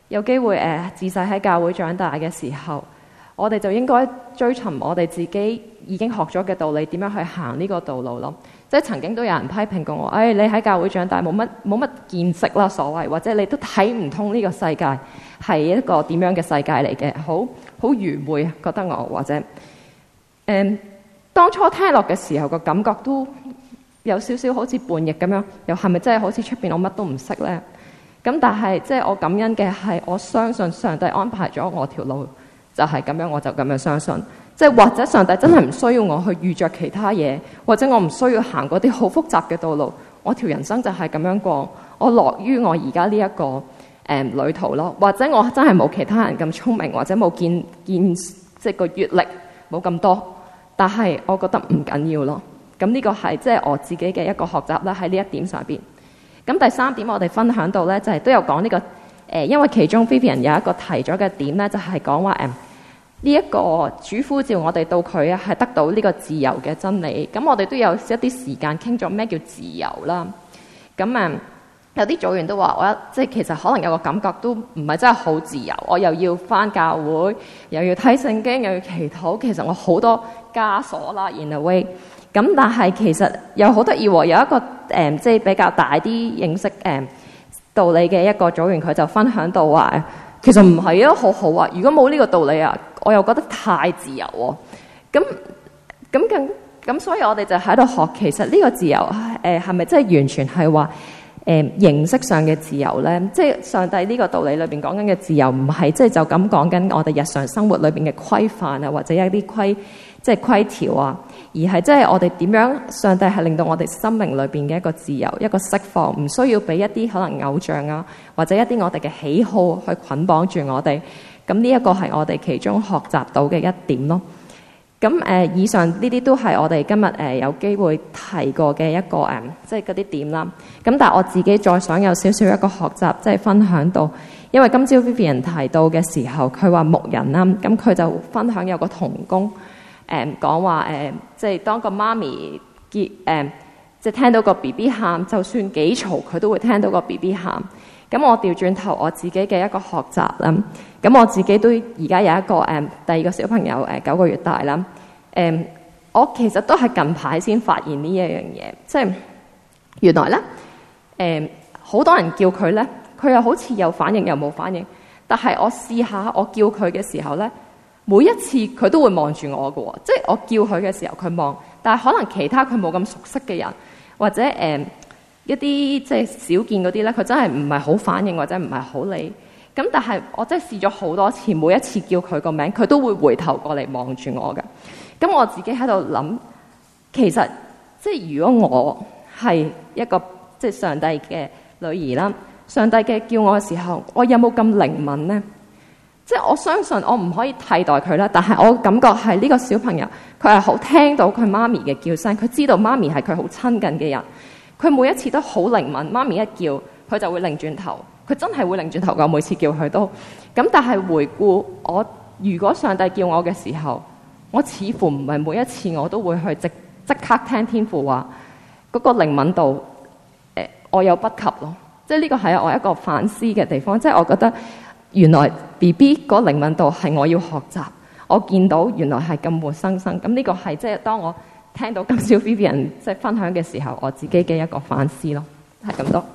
有機會自細喺教會長大嘅時候，我哋就應該追尋我哋自己已經學咗嘅道理，點樣去行呢個道路咯。即係曾經都有人批評過我，你喺教會長大冇乜見識啦，所謂，或者你都睇唔通呢個世界係一個點樣嘅世界嚟嘅，好愚昧覺得我，或者當初聽落嘅時候個感覺都有少少好似叛逆咁樣，又係咪真係好似出邊我乜都唔識呢？咁但係即係我感恩嘅係，我相信上帝安排咗我條路就係咁樣，我就咁樣相信。即係或者上帝真係唔需要我去遇着其他嘢，或者我唔需要行嗰啲好複雜嘅道路，我條人生就係咁樣過。我樂於我而家呢一個旅途咯。或者我真係冇其他人咁聰明，或者冇見即係個閲歷冇咁多，但係我覺得唔緊要咯。咁呢個係即係我自己嘅一個學習啦，喺呢一點上邊。咁第三點我哋分享到呢，就係都有講呢個因為其中 Vivian 有一個提咗嘅點呢，就係講話呢一個主呼召我哋到佢係得到呢個自由嘅真理。咁我哋都有一啲時間傾咗咩叫自由啦。咁有啲組員都話我即係其實可能有個感覺都唔係真係好自由，我又要返教會，又要睇聖經，又要祈禱，其實我好多枷鎖啦 in a way。咁但係其實有好得意喎，有一個即係比較大啲認識道理嘅一個組員，佢就分享到話其實唔係啊，好好啊！如果冇呢個道理啊，我又覺得太自由喎。咁所以我哋就喺度學，其實呢個自由係咪真係完全係話形式上嘅自由呢？即係上帝呢個道理裏邊講緊嘅自由，唔係即係就咁講緊我哋日常生活裏邊嘅規範啊，或者一啲規條啊，而係即係我哋點樣上帝係令到我哋生命裏邊嘅一個自由，一個釋放，唔需要俾一啲可能偶像啊，或者一啲我哋嘅喜好去捆綁住我哋。咁呢一個係我哋其中學習到嘅一點咯。咁以上呢啲都係我哋今日有機會提過嘅一個即係嗰啲點啦。咁但係我自己再想有少少一個學習，即係分享到，因為今朝 Vivian 提到嘅時候，佢話牧人啦，咁佢就分享有個同工講話即係當個媽咪即係聽到個 BB 喊，就算幾嘈，佢都會聽到個 BB 喊。咁我調轉頭我自己嘅一個學習啦。咁我自己都而家有一個第二個小朋友9個月大啦。我其實都係近排先發現呢一樣嘢，即係原來咧好多人叫佢咧，佢又好似有反應又冇反應。但係我試下我叫佢嘅時候咧，每一次佢都會望住我嘅喎，即係我叫佢嘅時候佢望，但係可能其他佢冇咁熟悉嘅人或者一啲即係少見嗰啲咧，佢真係唔係好反應或者唔係好理。咁但係我真係試咗好多次，每一次叫佢個名，佢都會回頭過嚟望住我嘅。咁我自己喺度諗，其實即係如果我係一個即係上帝嘅女兒啦，上帝嘅叫我嘅時候，我有冇咁靈敏呢？即係我相信我唔可以替代佢啦，但係我感覺係呢個小朋友，佢係好聽到佢媽咪嘅叫聲，佢知道媽咪係佢好親近嘅人。佢每一次都好靈敏，媽咪一叫佢就會擰轉頭，佢真係會擰轉頭㗎。每次叫佢都咁，但係回顧我，如果上帝叫我嘅時候，我似乎唔係每一次我都會去即刻聽天父話，嗰個靈敏度我有不及咯。即係呢個係我一個反思嘅地方，即係我覺得原來 BB 嗰個靈敏度係我要學習，我見到原來係咁活生生。咁呢個係即係當我聽到今朝 Vivian 即係分享嘅時候，我自己嘅一個反思咯，係咁多。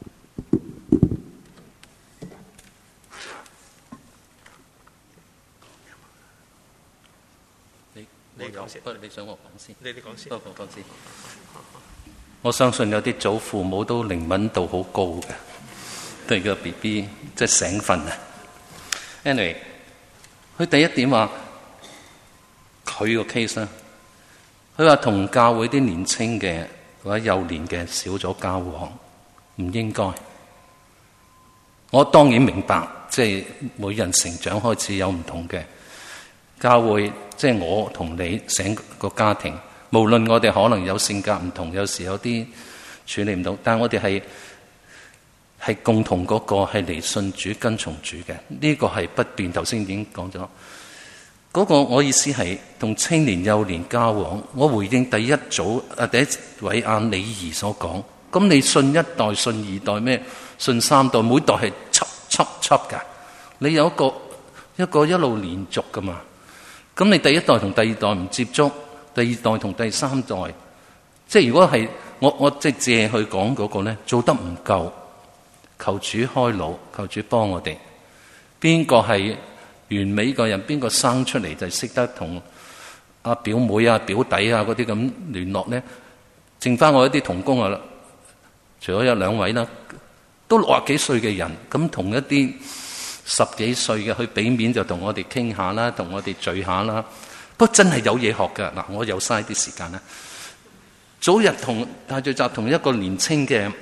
你講先，你想我講先？ 你講先。 我講先。我相信有啲祖父母都靈敏度好高嘅，對個 BB 即係醒瞓啊。Anyway， 佢第一點話佢個 case 咧。佢話同教會啲年青嘅或者幼年嘅少咗交往，唔應該。我當然明白，即係每人成長開始有唔同嘅教會，即係我同你成個家庭，無論我哋可能有性格唔同，有時有啲處理唔到，但係我哋係共同嗰個係嚟信主跟從主嘅，呢個係不變。頭先已經講咗。嗰個我意思係同青年幼年交往，我回應第一位李儀所講，咁你信一代信二代咩？信三代，每代係輯㗎。 你有一個一路連續噶嘛。咁你第一代同第二代唔接觸，第二代同第三代，即係如果係我即係借去講嗰個咧，做得唔夠，求主開路，求主幫我哋。邊個係完美個人？邊個生出嚟就識得同阿表妹啊、表弟啊嗰啲咁聯絡咧？剩翻我一啲同工啊，除咗有2位啦，都60幾歲嘅人，咁同一啲10幾歲嘅去俾面就同我哋傾下啦，同我哋聚下啦。不過真係有嘢學㗎嗱，我又嘥啲時間啦。早日同大聚集同一個年青嘅，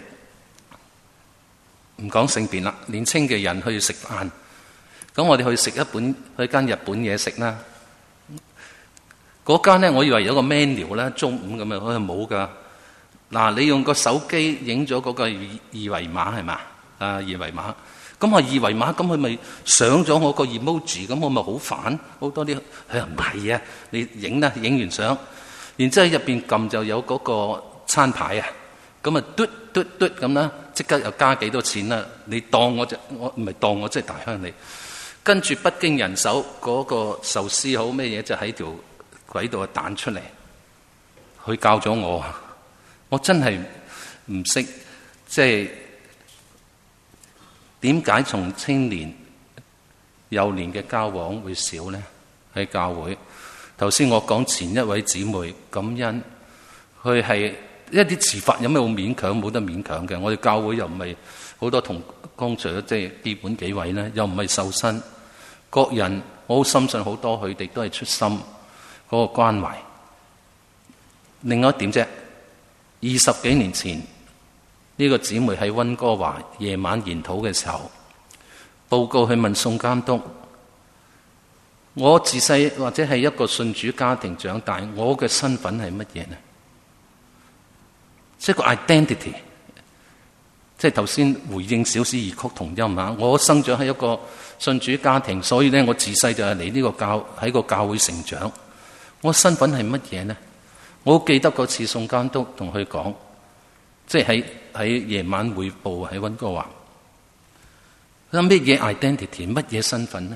唔講性別啦，年青嘅人去食飯。咁我哋去間日本嘢食啦。嗰間咧，我以為有個 menu 啦，中午咁樣，佢係冇㗎。嗱，你用個手機影咗嗰個二維碼係嘛？二維碼。咁我二維碼，咁佢咪上咗我個 emoji， 咁我咪好煩，好多啲。佢話唔係啊，你影啦，影完相，然之後喺入邊撳就有嗰個餐牌啊，咁啊嘟咁啦，即刻又加幾多錢啦？你當我唔係當我即係大鄉里，跟住不經人手嗰個壽司好咩嘢就喺條軌度彈出嚟，佢教咗我真係唔識即係。點解從青年幼年嘅交往會少呢？喺教會頭先我講前一位姊妹感恩，佢係一啲詞法有咩好勉強？冇得勉強嘅。我哋教會又唔係好多同工，除咗即係基本幾位咧，又唔係受薪。各人我好深信好多佢哋都係出心嗰個關懷。另外一點啫，20幾年前。呢個姊妹喺溫哥華夜晚研討嘅時候，報告去問宋監督：我自細或者係一個信主家庭長大，我嘅身份係乜嘢呢？即係個 identity， 即係頭先回應小詩異曲同音嚇。我生長喺一個信主家庭，所以咧我自細就係嚟呢個喺個教會成長。我身份係乜嘢呢？我好記得嗰次宋監督同佢講。即係喺夜晚匯報喺溫哥華，佢話乜嘢 identity， 乜嘢身份呢？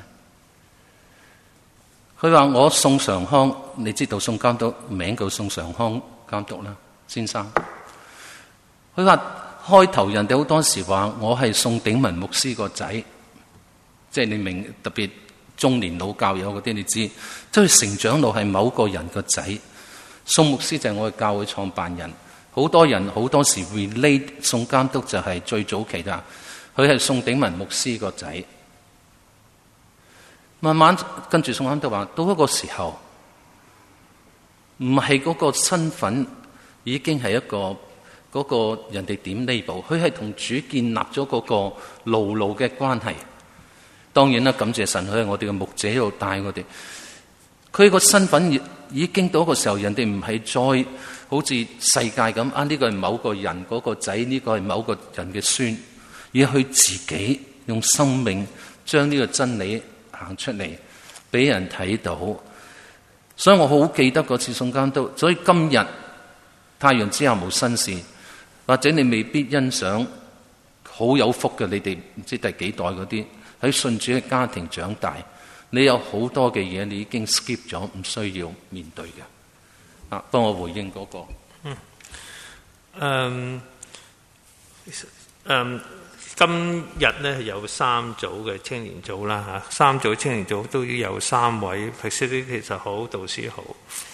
佢話我宋常康，你知道宋監督名叫宋常康監督啦，先生。佢話開頭人哋好多時話我係宋鼎文牧師個仔，即係你明特別中年老教友嗰啲，你知即係成長路係某個人個仔。宋牧師就係我嘅教會創辦人。好多人好多時 relate 宋監督就係最早期啦，佢係宋鼎文牧師個仔。慢慢跟住宋監督話，到一個時候，唔係嗰個身份已經係一個嗰個人哋點呢步，佢係同主建立咗嗰個牢牢嘅關係。當然啦，感謝神，佢係我哋嘅牧者喺度帶我哋。佢個身份已經到一個時候，人哋唔係再好似世界咁啊！呢個係某個人嗰個仔，呢個係某個人嘅孫，而佢自己用生命將呢個真理行出嚟，俾人睇到。所以我好記得嗰次宋監督。所以今日太陽之下無新事，或者你未必欣賞好有福嘅，你哋唔知第幾代嗰啲喺信主嘅家庭長大，你有好多嘅嘢你已經 skip 咗，唔需要面對嘅。幫我回應嗰個。 今日咧有3組嘅青年組啦嚇，3組青年組都有3位 facility 其實好，導師好。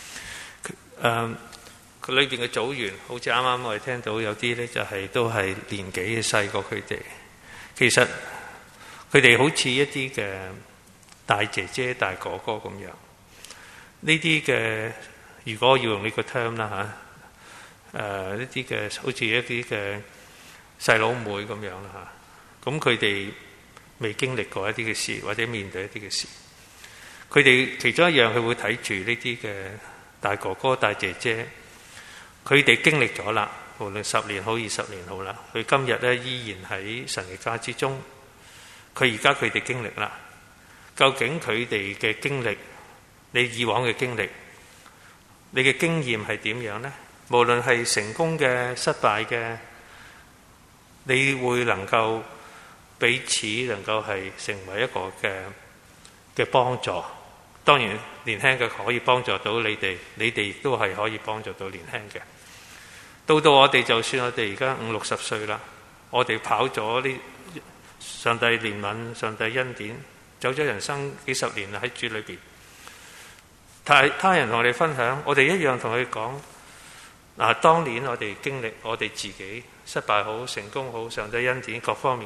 佢裏邊嘅組員，好似啱啱我哋聽到有啲咧就係都係年紀嘅細過佢哋。其實佢哋好似一啲嘅大姐姐、大哥哥咁樣。呢啲嘅。如果要用呢個 term 啦嚇，呢啲嘅好似一啲嘅細佬妹咁樣啦嚇，咁佢哋未經歷過一啲嘅事，或者面對一啲嘅事，佢哋其中一樣佢會睇住呢啲嘅大哥哥、大姐姐，佢哋經歷咗啦，無論10年好、20年好啦，佢今日咧依然喺神嘅家之中，佢哋經歷啦，究竟佢哋嘅經歷，你以往嘅經歷？你嘅經驗係點樣呢？無論係成功嘅、失敗嘅，你會能夠彼此能夠係成為一個嘅幫助。當然年輕嘅可以幫助到你哋，你哋亦都係可以幫助到年輕嘅。到我哋，就算我哋而家50-60歲啦，我哋跑咗呢上帝憐憫、上帝恩典，走咗人生幾十年啦喺主裏邊。他人同我哋分享，我哋一樣同佢講嗱，當年我哋經歷我哋自己失敗好、成功好，上帝恩典各方面，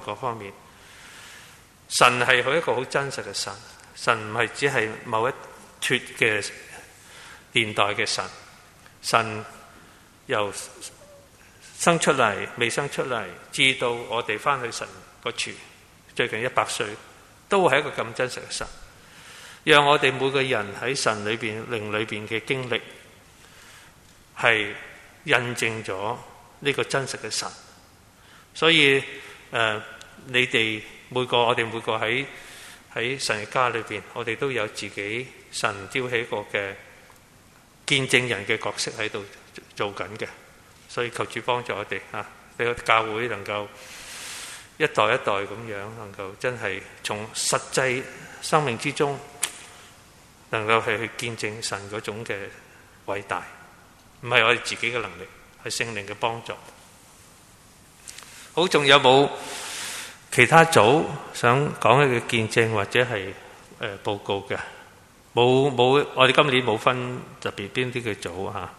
神係一個好真實嘅神，神唔係只係某一脱嘅年代嘅神，神由生出嚟、未生出嚟，至到我哋翻去神個處，最近100歲，都係一個咁真實嘅神，讓我哋每個人喺神裏邊、靈裏邊嘅經歷，係印證咗呢個真實嘅神。所以你哋我哋每個喺神嘅家裏邊，我哋都有自己神挑起一個嘅見證人嘅角色喺度做緊嘅。所以求主幫助我哋俾個教會能夠一代一代咁樣，能夠真係從實際生命之中，能夠係去見證神嗰種嘅偉大，唔係我哋自己嘅能力，係聖靈嘅幫助。好，仲有冇其他組想講一個見證或者係報告嘅？冇，我哋今年冇分特別邊啲嘅組嚇。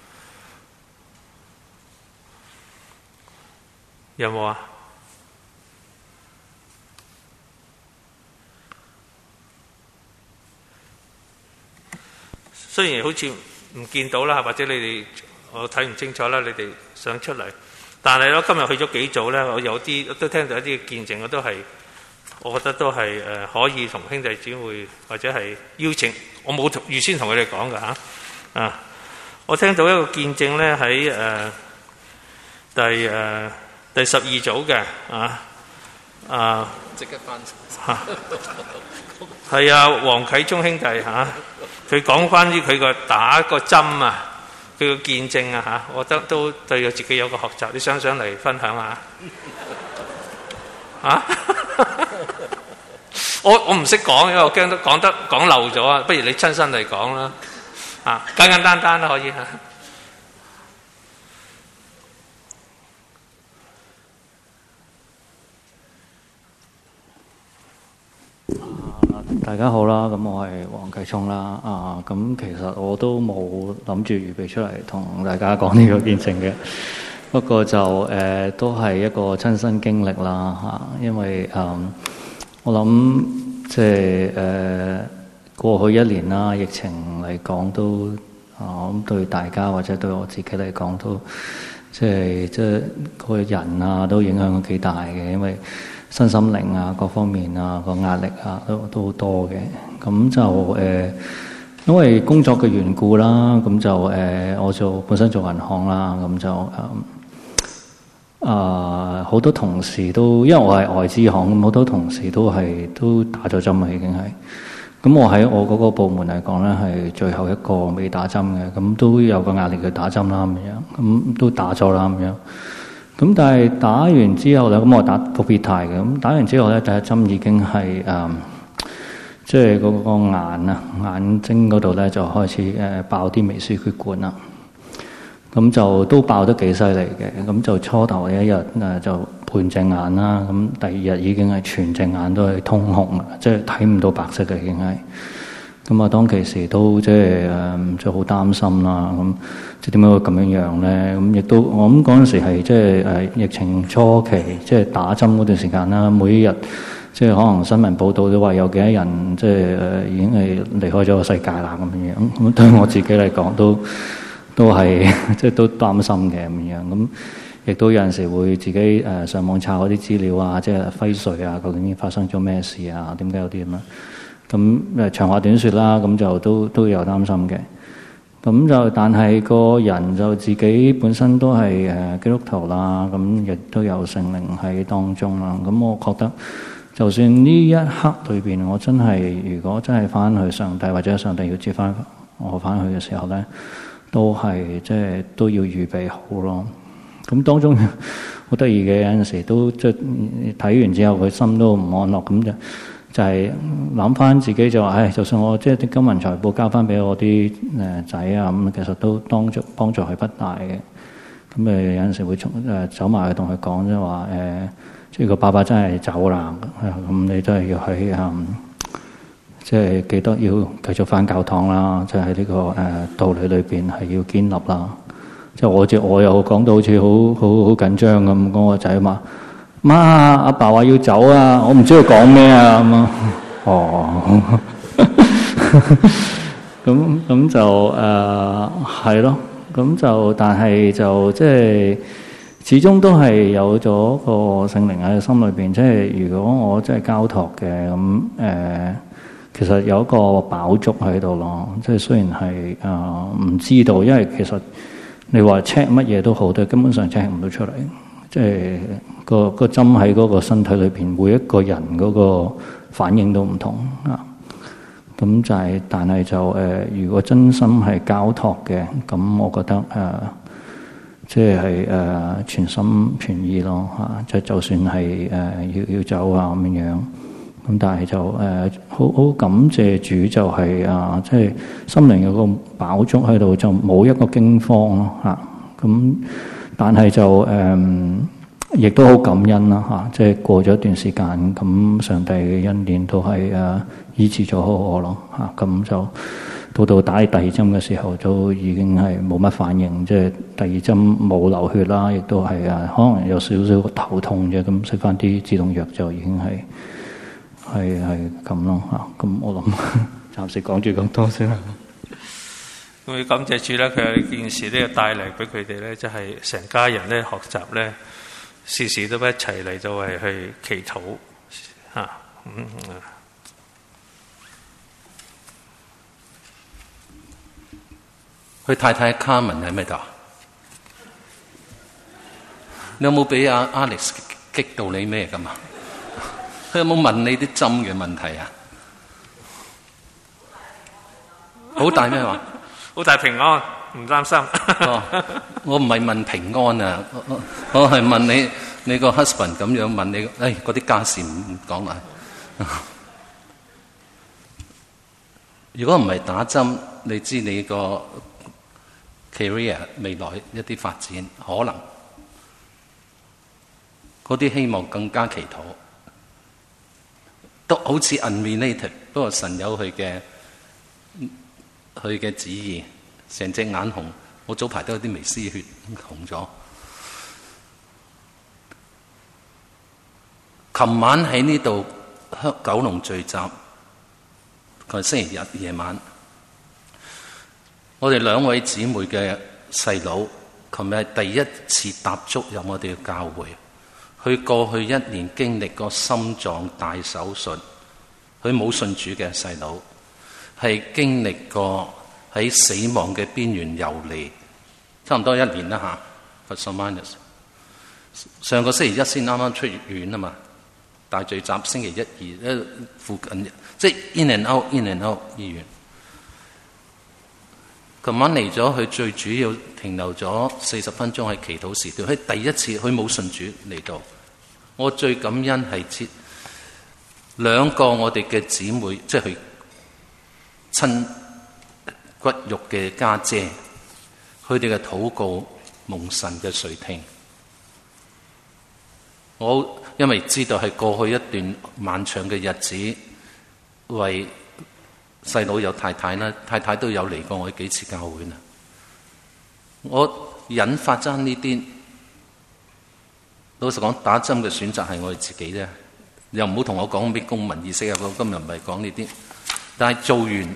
有冇啊？雖然好似唔見到啦，或者你哋我睇唔清楚啦，你哋想出嚟，但係咧今日去咗幾組咧，我有啲都聽到一啲嘅見證，我覺得都係可以同兄弟姊妹或者係邀請，我冇預先同佢哋講㗎嚇。我聽到一個見證咧喺第12組嘅即刻翻係黃啟忠兄弟佢講關於佢個打個針佢個見證我覺得都對我自己有個學習。你想嚟分享下？我唔識講，因為我驚都講漏咗不如你親身嚟講啦。簡簡單單啦，可以大家好啦，咁我係黃啟聰啦。咁其實我都冇諗住預備出嚟同大家講呢個見證嘅，不過就都係一個親身經歷啦因為我諗即係過去1年啦，疫情嚟講都我諗對大家或者對我自己嚟講都即係個人都影響幾大嘅，因為身心靈各方面個壓力都好多嘅。咁就因為工作嘅緣故啦，咁就我本身做銀行啦，咁就好多同事都因為我係外資行，咁好多同事都打咗針已經係。咁我喺我嗰個部門嚟講咧，係最後一個未打針嘅，咁都有個壓力去打針啦咁樣，咁都打咗啦咁樣。咁但係打完之後咧，咁我打復必泰嘅，咁打完之後咧，第一針已經係即係嗰個眼睛嗰度咧就開始爆啲微絲血管啦。咁就都爆得幾犀利嘅，咁就初頭一日就半隻眼啦，咁第2日已經係全隻眼都係通紅啦，即係睇唔到白色嘅已經係。咁當其時都即係好擔心啦，咁即係點解會咁樣咧？咁亦都我諗嗰陣時係即係疫情初期，即係打針嗰段時間啦，每一日即係可能新聞報道都話有幾多人即係已經係離開咗個世界啦咁樣。咁對我自己嚟講都係即係都擔心嘅咁樣。咁亦都有陣時會自己上網查嗰啲資料即係輝瑞究竟發生咗咩事點解有啲咁樣？咁長話短說啦，咁就都有擔心嘅。咁就但係個人就自己本身都係基督徒啦，咁亦都有聖靈喺當中啦。咁我覺得，就算呢一刻裏邊，我真係如果真係翻去上帝或者上帝要接翻我翻去嘅時候咧，都係即係都要預備好咯。咁當中好得意嘅，有陣時都即係睇完之後，佢心都唔安樂，咁就係諗翻自己就話，就算我即係啲金銀財寶交翻俾我啲仔啊，咁其實都幫助係不大嘅。咁有陣時會走埋去同佢講，即係話即係個爸爸真係走啦，咁你都係要喺即係記得要繼續翻教堂啦，即係喺呢個道理裏邊係要堅立啦。即係我又講到好似好緊張咁，講個仔話：媽，阿爸話要走啊，我唔知佢講咩啊咁啊。哦，咁就係咯，咁就但係就即係始終都係有咗個聖靈喺心裏邊。即係如果我真係交託嘅咁其實有一個飽足喺度咯。即係雖然係唔知道，因為其實你話 check 乜嘢都好，但根本上 check 唔到出嚟。即係個針喺嗰個身體裏邊，每一個人嗰個反應都唔同啊。咁就係，但係就如果真心係交託嘅，咁我覺得即係全心全意咯嚇。就算係要走啊咁樣，咁但係就好感謝主，就係即係心靈有個飽足喺度，就冇一個驚慌咯嚇。咁但係就亦都好感恩啦嚇。即係過咗一段時間，咁上帝嘅恩典都係醫治咗我咯嚇。咁就到打第二針嘅時候，都已經係冇乜反應。即係第二針冇流血啦，亦都係可能有少少頭痛啫。咁食翻啲止痛藥就已經係咁咯嚇。咁我諗暫時講住咁多先啦。 咁要感謝主咧，佢有件事咧帶嚟俾佢哋咧，即係成家人咧學習咧，時時都一齊嚟到係去祈禱嚇。 佢太太卡文喺咩度？你有冇俾阿 Alex 激到你咩咁啊？佢有冇問你啲針嘅問題啊？好大咩話？ 好大平安，唔擔心。 我唔係問平安啊，我係問你個 husband 咁樣問你，嗰啲家事唔講啦。如果唔係打針，你知你個 career 未來一啲發展可能嗰啲希望更加祈禱，都好似 unrelated， 不過神有佢嘅旨意，成隻眼紅，我早排都有啲微絲血紅咗。琴晚喺呢度九龍聚集，佢係星期日夜晚。我哋兩位姊妹嘅細佬，琴日係第一次踏足入我哋嘅教會。佢過去一年經歷過心臟大手術，佢冇信主嘅細佬，係經歷過喺死亡嘅邊緣游離，差唔多一年啦嚇。上個星期一先啱啱出院啊嘛，大聚集星期一二附近，即係 in and out 醫院。琴晚嚟咗，佢最主要停留咗40分鐘喺祈禱時段。佢第一次，佢冇信主嚟到。我最感恩係兩個我哋嘅姊妹，即係佢親骨肉嘅家姐，佢哋嘅禱告蒙神嘅垂聽。我因為知道係過去一段漫長嘅日子，為細佬有太太啦，太太都有嚟過我幾次教會啦。我引發咗呢啲，老實講，打針嘅選擇係我哋自己啫，又唔好同我講咩公民意識啊！我今日唔係講呢啲，但係做完，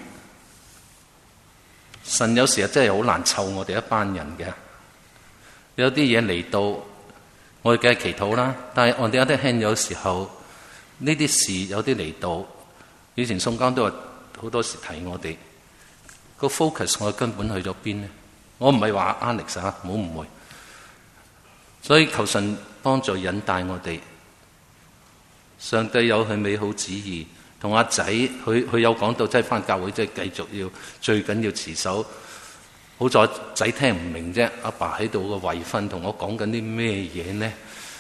神有時真係好難湊我哋一班人嘅。有啲嘢嚟到，我哋梗係祈禱啦。但係我哋有啲輕，有時候呢啲事有啲嚟到，以前宋江都話好多時提我哋個 focus， 我根本去咗邊呢？我唔係話 Alex 啊，唔好誤會。所以求神幫助引帶我哋。上帝有佢美好旨意，同阿仔佢有講到，即係返教會，即係繼續要最緊要持守。好在仔聽唔明啫，阿爸喺度個遺訓同我講緊啲咩嘢呢？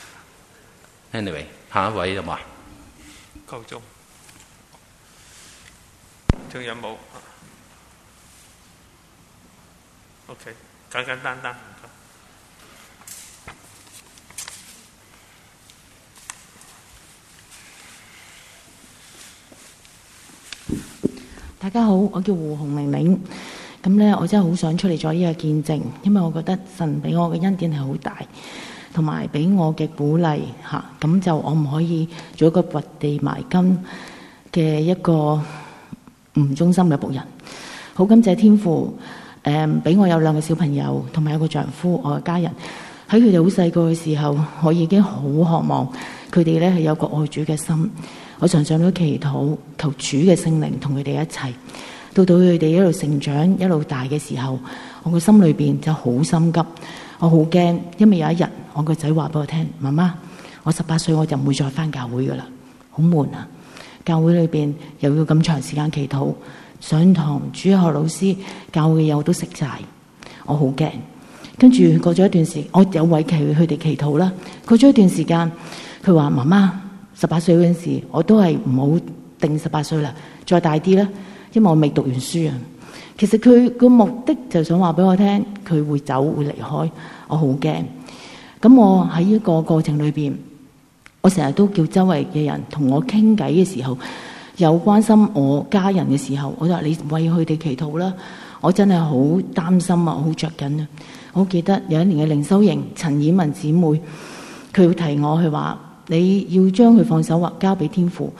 Anyway， 下一位有冇？ 夠鐘，仲有冇 ？OK， 簡簡單單。 大家好，我叫胡紅明明。咁呢，我真係好想出嚟做呢個見證，因為我覺得神俾我嘅恩典係好大，同埋俾我嘅鼓勵嚇。咁就我唔可以做一個掘地埋根嘅一個唔忠心嘅僕人。好感謝天父俾我有2個小朋友，同埋一個丈夫，我嘅家人。喺佢哋好細個嘅時候，我已經好渴望佢哋呢係有個愛主嘅心。我常常都祈禱，求主嘅聖靈同佢哋一齊。到佢哋一路成長一路大嘅時候，我個心裏邊就好心急，我好驚，因為有一日我個仔話俾我聽：媽媽，我18歲我就唔會再返教會噶啦，好悶啊！教會裏邊又要咁長時間祈禱，上堂主學老師教嘅嘢我都識晒，我好驚。跟住過咗一段時，我有為佢哋祈禱啦。過咗一段時間，佢話：媽媽，18歲嗰陣時，我都係唔好定18歲啦，再大啲啦，因為我未讀完書啊。其實佢個目的就想話俾我聽，佢會走會離開，我好驚。咁我喺呢個過程裏邊，我成日都叫周圍嘅人同我傾偈嘅時候，有關心我家人嘅時候，我就話你為佢哋祈禱啦。我真係好擔心啊，好着緊啊。我記得有一年嘅靈修營，陳以文姊妹佢會提我，佢話你要將佢放手或交俾天父。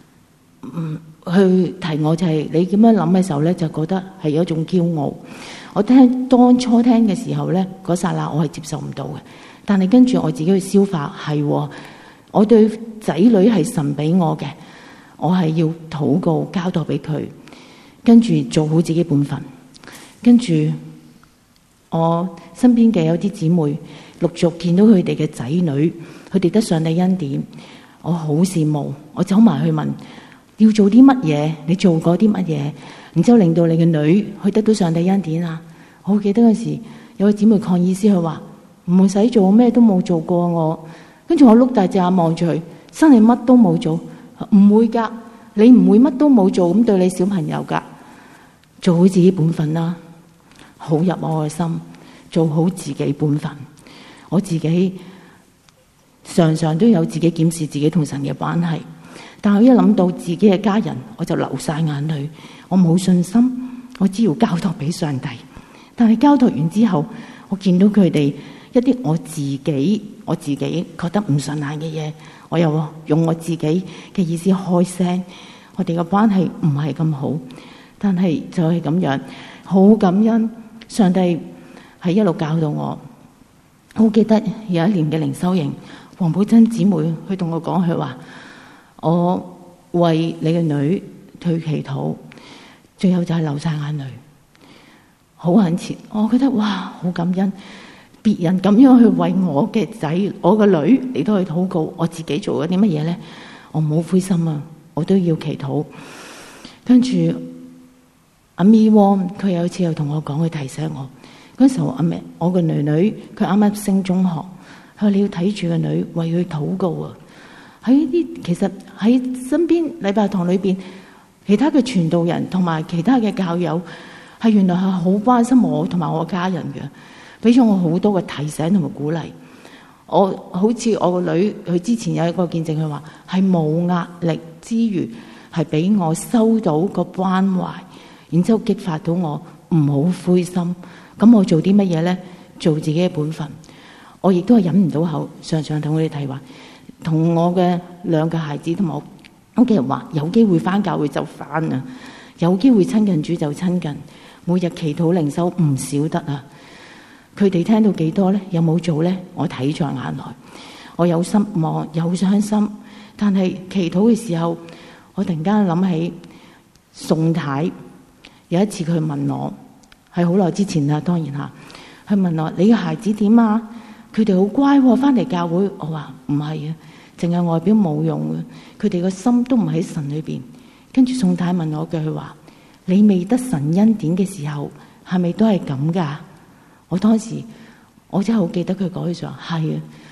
去提我就係你咁樣諗嘅時候咧，就覺得係有一種驕傲。我當初聽嘅時候咧，嗰剎那我係接受唔到嘅。但係跟住我自己去消化，係我對仔女係神俾我嘅，我係要禱告交託俾佢，跟住做好自己本分。跟住我身邊嘅有啲姊妹陸續見到佢哋嘅仔女，佢哋得上帝恩典，我好羨慕。我走埋去問，要做啲乜嘢？你做過啲乜嘢？然之後令到你嘅女去得到上帝恩典啊！我記得嗰時有個姊妹抗議師，佢話唔使做，咩都冇做過我。跟住我碌大隻眼望住佢，真係乜都冇做，唔會噶，你唔會乜都冇做咁對你小朋友噶。做好自己本分啦，好入我嘅心，做好自己本分。我自己常常都有自己檢視自己同神嘅關係。但係一諗到自己嘅家人，我就流晒眼淚。我冇信心，我只要交託俾上帝。但係交託完之後，我見到佢哋一啲我自己覺得唔順眼嘅嘢，我又用我自己嘅意思開聲。我哋嘅關係唔係咁好，但係就係咁樣，好感恩上帝係一路教導我。我記得有一年嘅靈修營，黃寶珍姊妹佢同我講，佢話，我為你嘅女去祈禱，最後就係流晒眼淚，好懇切。我覺得哇，好感恩，別人咁樣去為我嘅仔、我嘅女嚟到去禱告，我自己做咗啲乜嘢咧？我唔好灰心啊，我都要祈禱。跟住阿咪汪，佢有一次又同我講，佢提醒我嗰時候，我個女女佢啱啱升中學，佢話你要睇住個女，為佢禱告啊。喺啲其實喺身邊禮拜堂裏邊，其他嘅傳道人同埋其他嘅教友係原來係好關心我同埋我家人嘅，俾咗我好多嘅提醒同埋鼓勵。我好似我個女，佢之前有一個見證，佢話係冇壓力之餘，係俾我收到個關懷，然之後激發到我唔好灰心。咁我做啲乜嘢咧？做自己嘅本分。我亦都係忍唔到口，常常同佢哋提話。同我嘅2個孩子同埋我屋企人話，有機會返教會就返啊，有機會親近主就親近，每日祈禱靈修唔少得啊。佢哋聽到幾多咧？有冇做咧？我睇在眼內，我有失望有傷心，但係祈禱嘅時候，我突然間諗起宋太有一次佢問我，係好耐之前啦，當然佢問我，你嘅孩子點啊？佢哋好乖喎，返嚟教會。我話唔係啊，淨係外表冇用嘅，佢哋個心都唔喺神裏邊。跟住宋太問我句，佢話你未得神恩典嘅時候，係咪都係咁噶？我當時我真係好記得佢講嘅時候，係啊，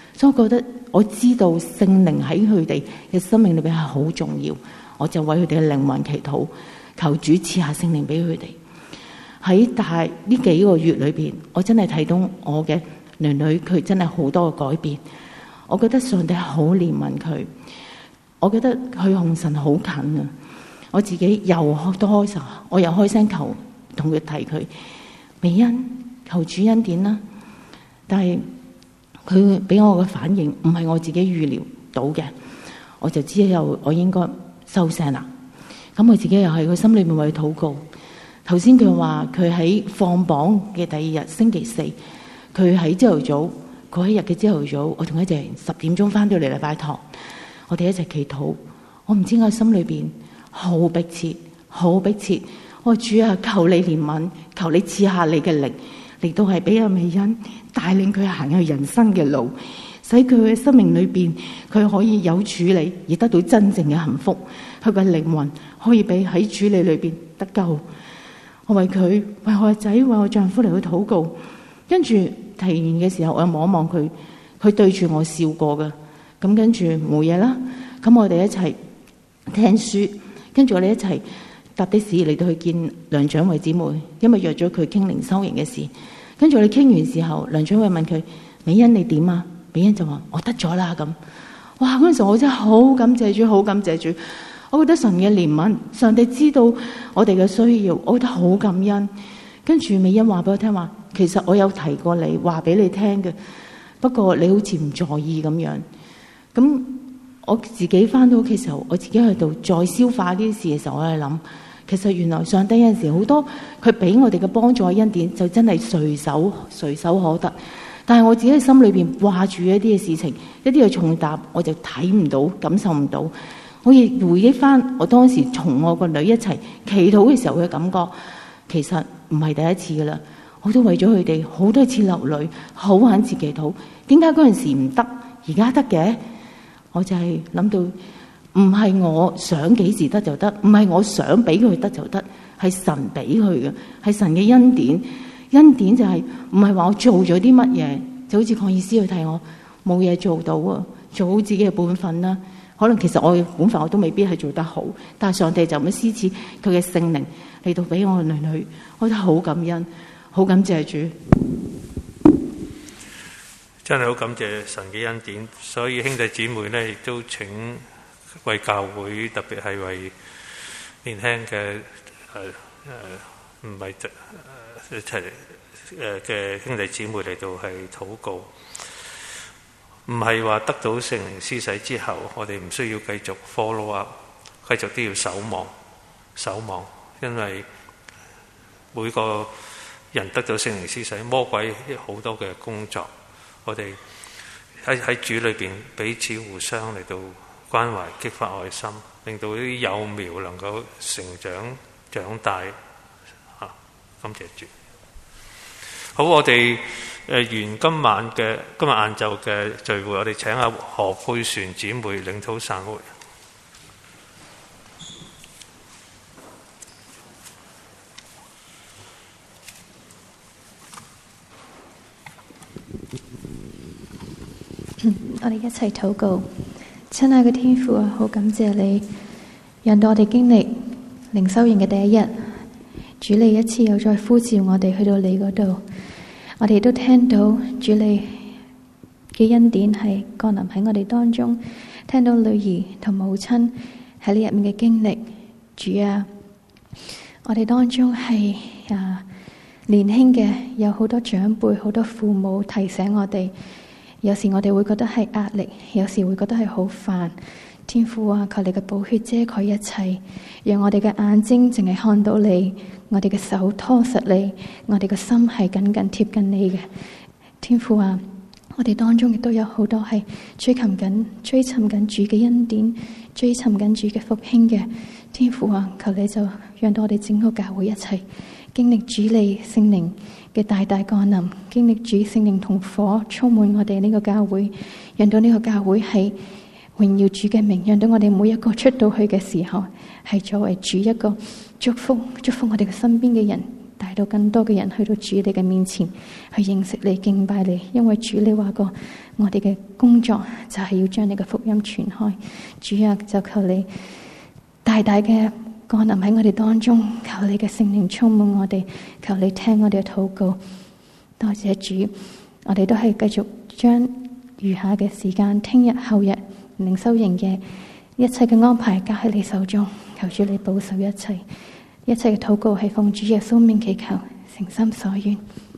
所以我覺得我知道聖靈喺佢哋嘅生命裏邊係好重要，我就為佢哋嘅靈魂祈禱，求主賜下聖靈俾佢哋。喺呢幾個月裏邊，我真係睇到我嘅囡囡佢真係好多嘅改變。我覺得上帝好憐憫佢，我覺得佢同神好近啊！我自己又多開手，我又開聲求同佢提佢美恩，求主恩典啦。但係佢俾我嘅反應唔係我自己預料到嘅，我就知我應該收聲啦。咁我自己又係佢心裏面為佢禱告。頭先佢話佢喺放榜嘅第二日星期四，佢喺朝頭早嗰一日嘅朝頭早，我同佢一齊10點鐘翻到嚟禮拜堂，我哋一齊祈禱。我唔知我心裏邊好迫切，好迫切。我話主啊，求你憐憫，求你賜下你嘅靈，嚟到係俾阿美恩帶領佢行去人生嘅路，使佢嘅生命裏邊佢可以有主理而得到真正嘅幸福，佢嘅靈魂可以俾喺主理裏邊得救。我為佢，為我個仔，為我丈夫嚟去禱告。跟住提完嘅時候，我又望一望佢，佢對住我笑過㗎。咁跟住冇嘢啦。咁我哋一齊聽書，跟住我哋一齊搭的士嚟到去見梁長惠姊妹，因為約咗佢傾靈修營嘅事。跟住我哋傾完時候，梁長惠問佢：美恩你點啊？美恩就話：我得咗啦咁。哇！嗰陣時我真係好感謝主，好感謝主。我覺得神嘅憐憫，上帝知道我哋嘅需要，我覺得好感恩。跟住美恩話俾我聽話，其實我有提過你，話俾你聽嘅，不過你好似唔在意咁樣。咁我自己翻到屋企嘅時候，我自己喺度再消化呢啲事嘅時候，我喺度諗，其實原來上帝有陣時好多佢俾我哋嘅幫助恩典，就真係隨手可得。但係我自己嘅心裏邊掛住一啲嘅事情，一啲嘅重擔，我就睇唔到，感受唔到。我亦回憶翻我當時同我個女一齊祈禱嘅時候嘅感覺，其實唔係第一次噶啦。我都為咗佢哋好多次流淚，好肯切祈禱。點解嗰陣時唔得，而家得嘅？我就係諗到，唔係我想幾時得就得，唔係我想俾佢得就得，係神俾佢嘅，係神嘅恩典。恩典就係唔係話我做咗啲乜嘢，就好似鄺醫師去睇我冇嘢做到啊，做好自己嘅本分啦。可能其實我嘅本分我都未必係做得好，但係上帝就咁施賜佢嘅聖靈嚟到俾我嘅女女，我覺得好感恩，好感謝主。 真係好感謝神嘅恩典，所以兄弟姊妹咧亦都請為教會，特別係為年輕嘅唔係一齊嘅兄弟姊妹嚟到係禱告。唔係話得到聖靈施洗之後，我哋唔需要繼續 follow up， 繼續都要守望，因為每個人得到聖靈施洗，魔鬼好多嘅工作，我哋喺主裏邊彼此互相嚟到關懷，激發愛心，令到啲幼苗能夠成長大。感謝主。好，我哋完今日晏晝嘅聚會，我哋請阿何佩璇姊妹領禱散會。 我哋一齊禱告。親愛嘅天父啊，好感謝你，讓到我哋經歷靈修營嘅第一日，主你一次又再呼召我哋去到你嗰度。我哋都聽到主你嘅恩典係降臨喺我哋當中，聽到女兒同母親喺呢入面嘅經歷。主啊，我哋當中係年輕嘅，有好多長輩、好多父母提醒我哋，有時我哋會覺得係壓力，有時會覺得係好煩。天父啊，求你嘅寶血遮蓋一切，讓我哋嘅眼睛淨係看到你，我哋嘅手拖實你，我哋嘅心係緊緊貼近你嘅。天父啊，我哋當中亦都有好多係追尋緊主嘅恩典，追尋緊主嘅復興嘅。天父啊，求你就讓到我哋整個教會一齊經歷主你聖靈嘅大大降臨，經歷主聖靈同火充滿我哋呢個教會，讓到呢個教會係榮耀主嘅名，讓到我哋每一個出到去嘅時候，係作為主一個祝福我哋嘅身邊嘅人， 帶到更多嘅人去到主你嘅面前，去認識你、敬拜你。因為主你話過，我哋嘅工作就係要將你嘅福音傳開。主啊，就求你大大嘅降臨喺我哋當中，求你嘅聖靈充滿我哋，求你聽我哋嘅禱告。多謝主，我哋都係繼續將餘下嘅時間，聽日、後日靈修營嘅一切嘅安排交喺你手中。求主你保守一切，一切嘅禱告係奉主耶穌名祈求，誠心所願。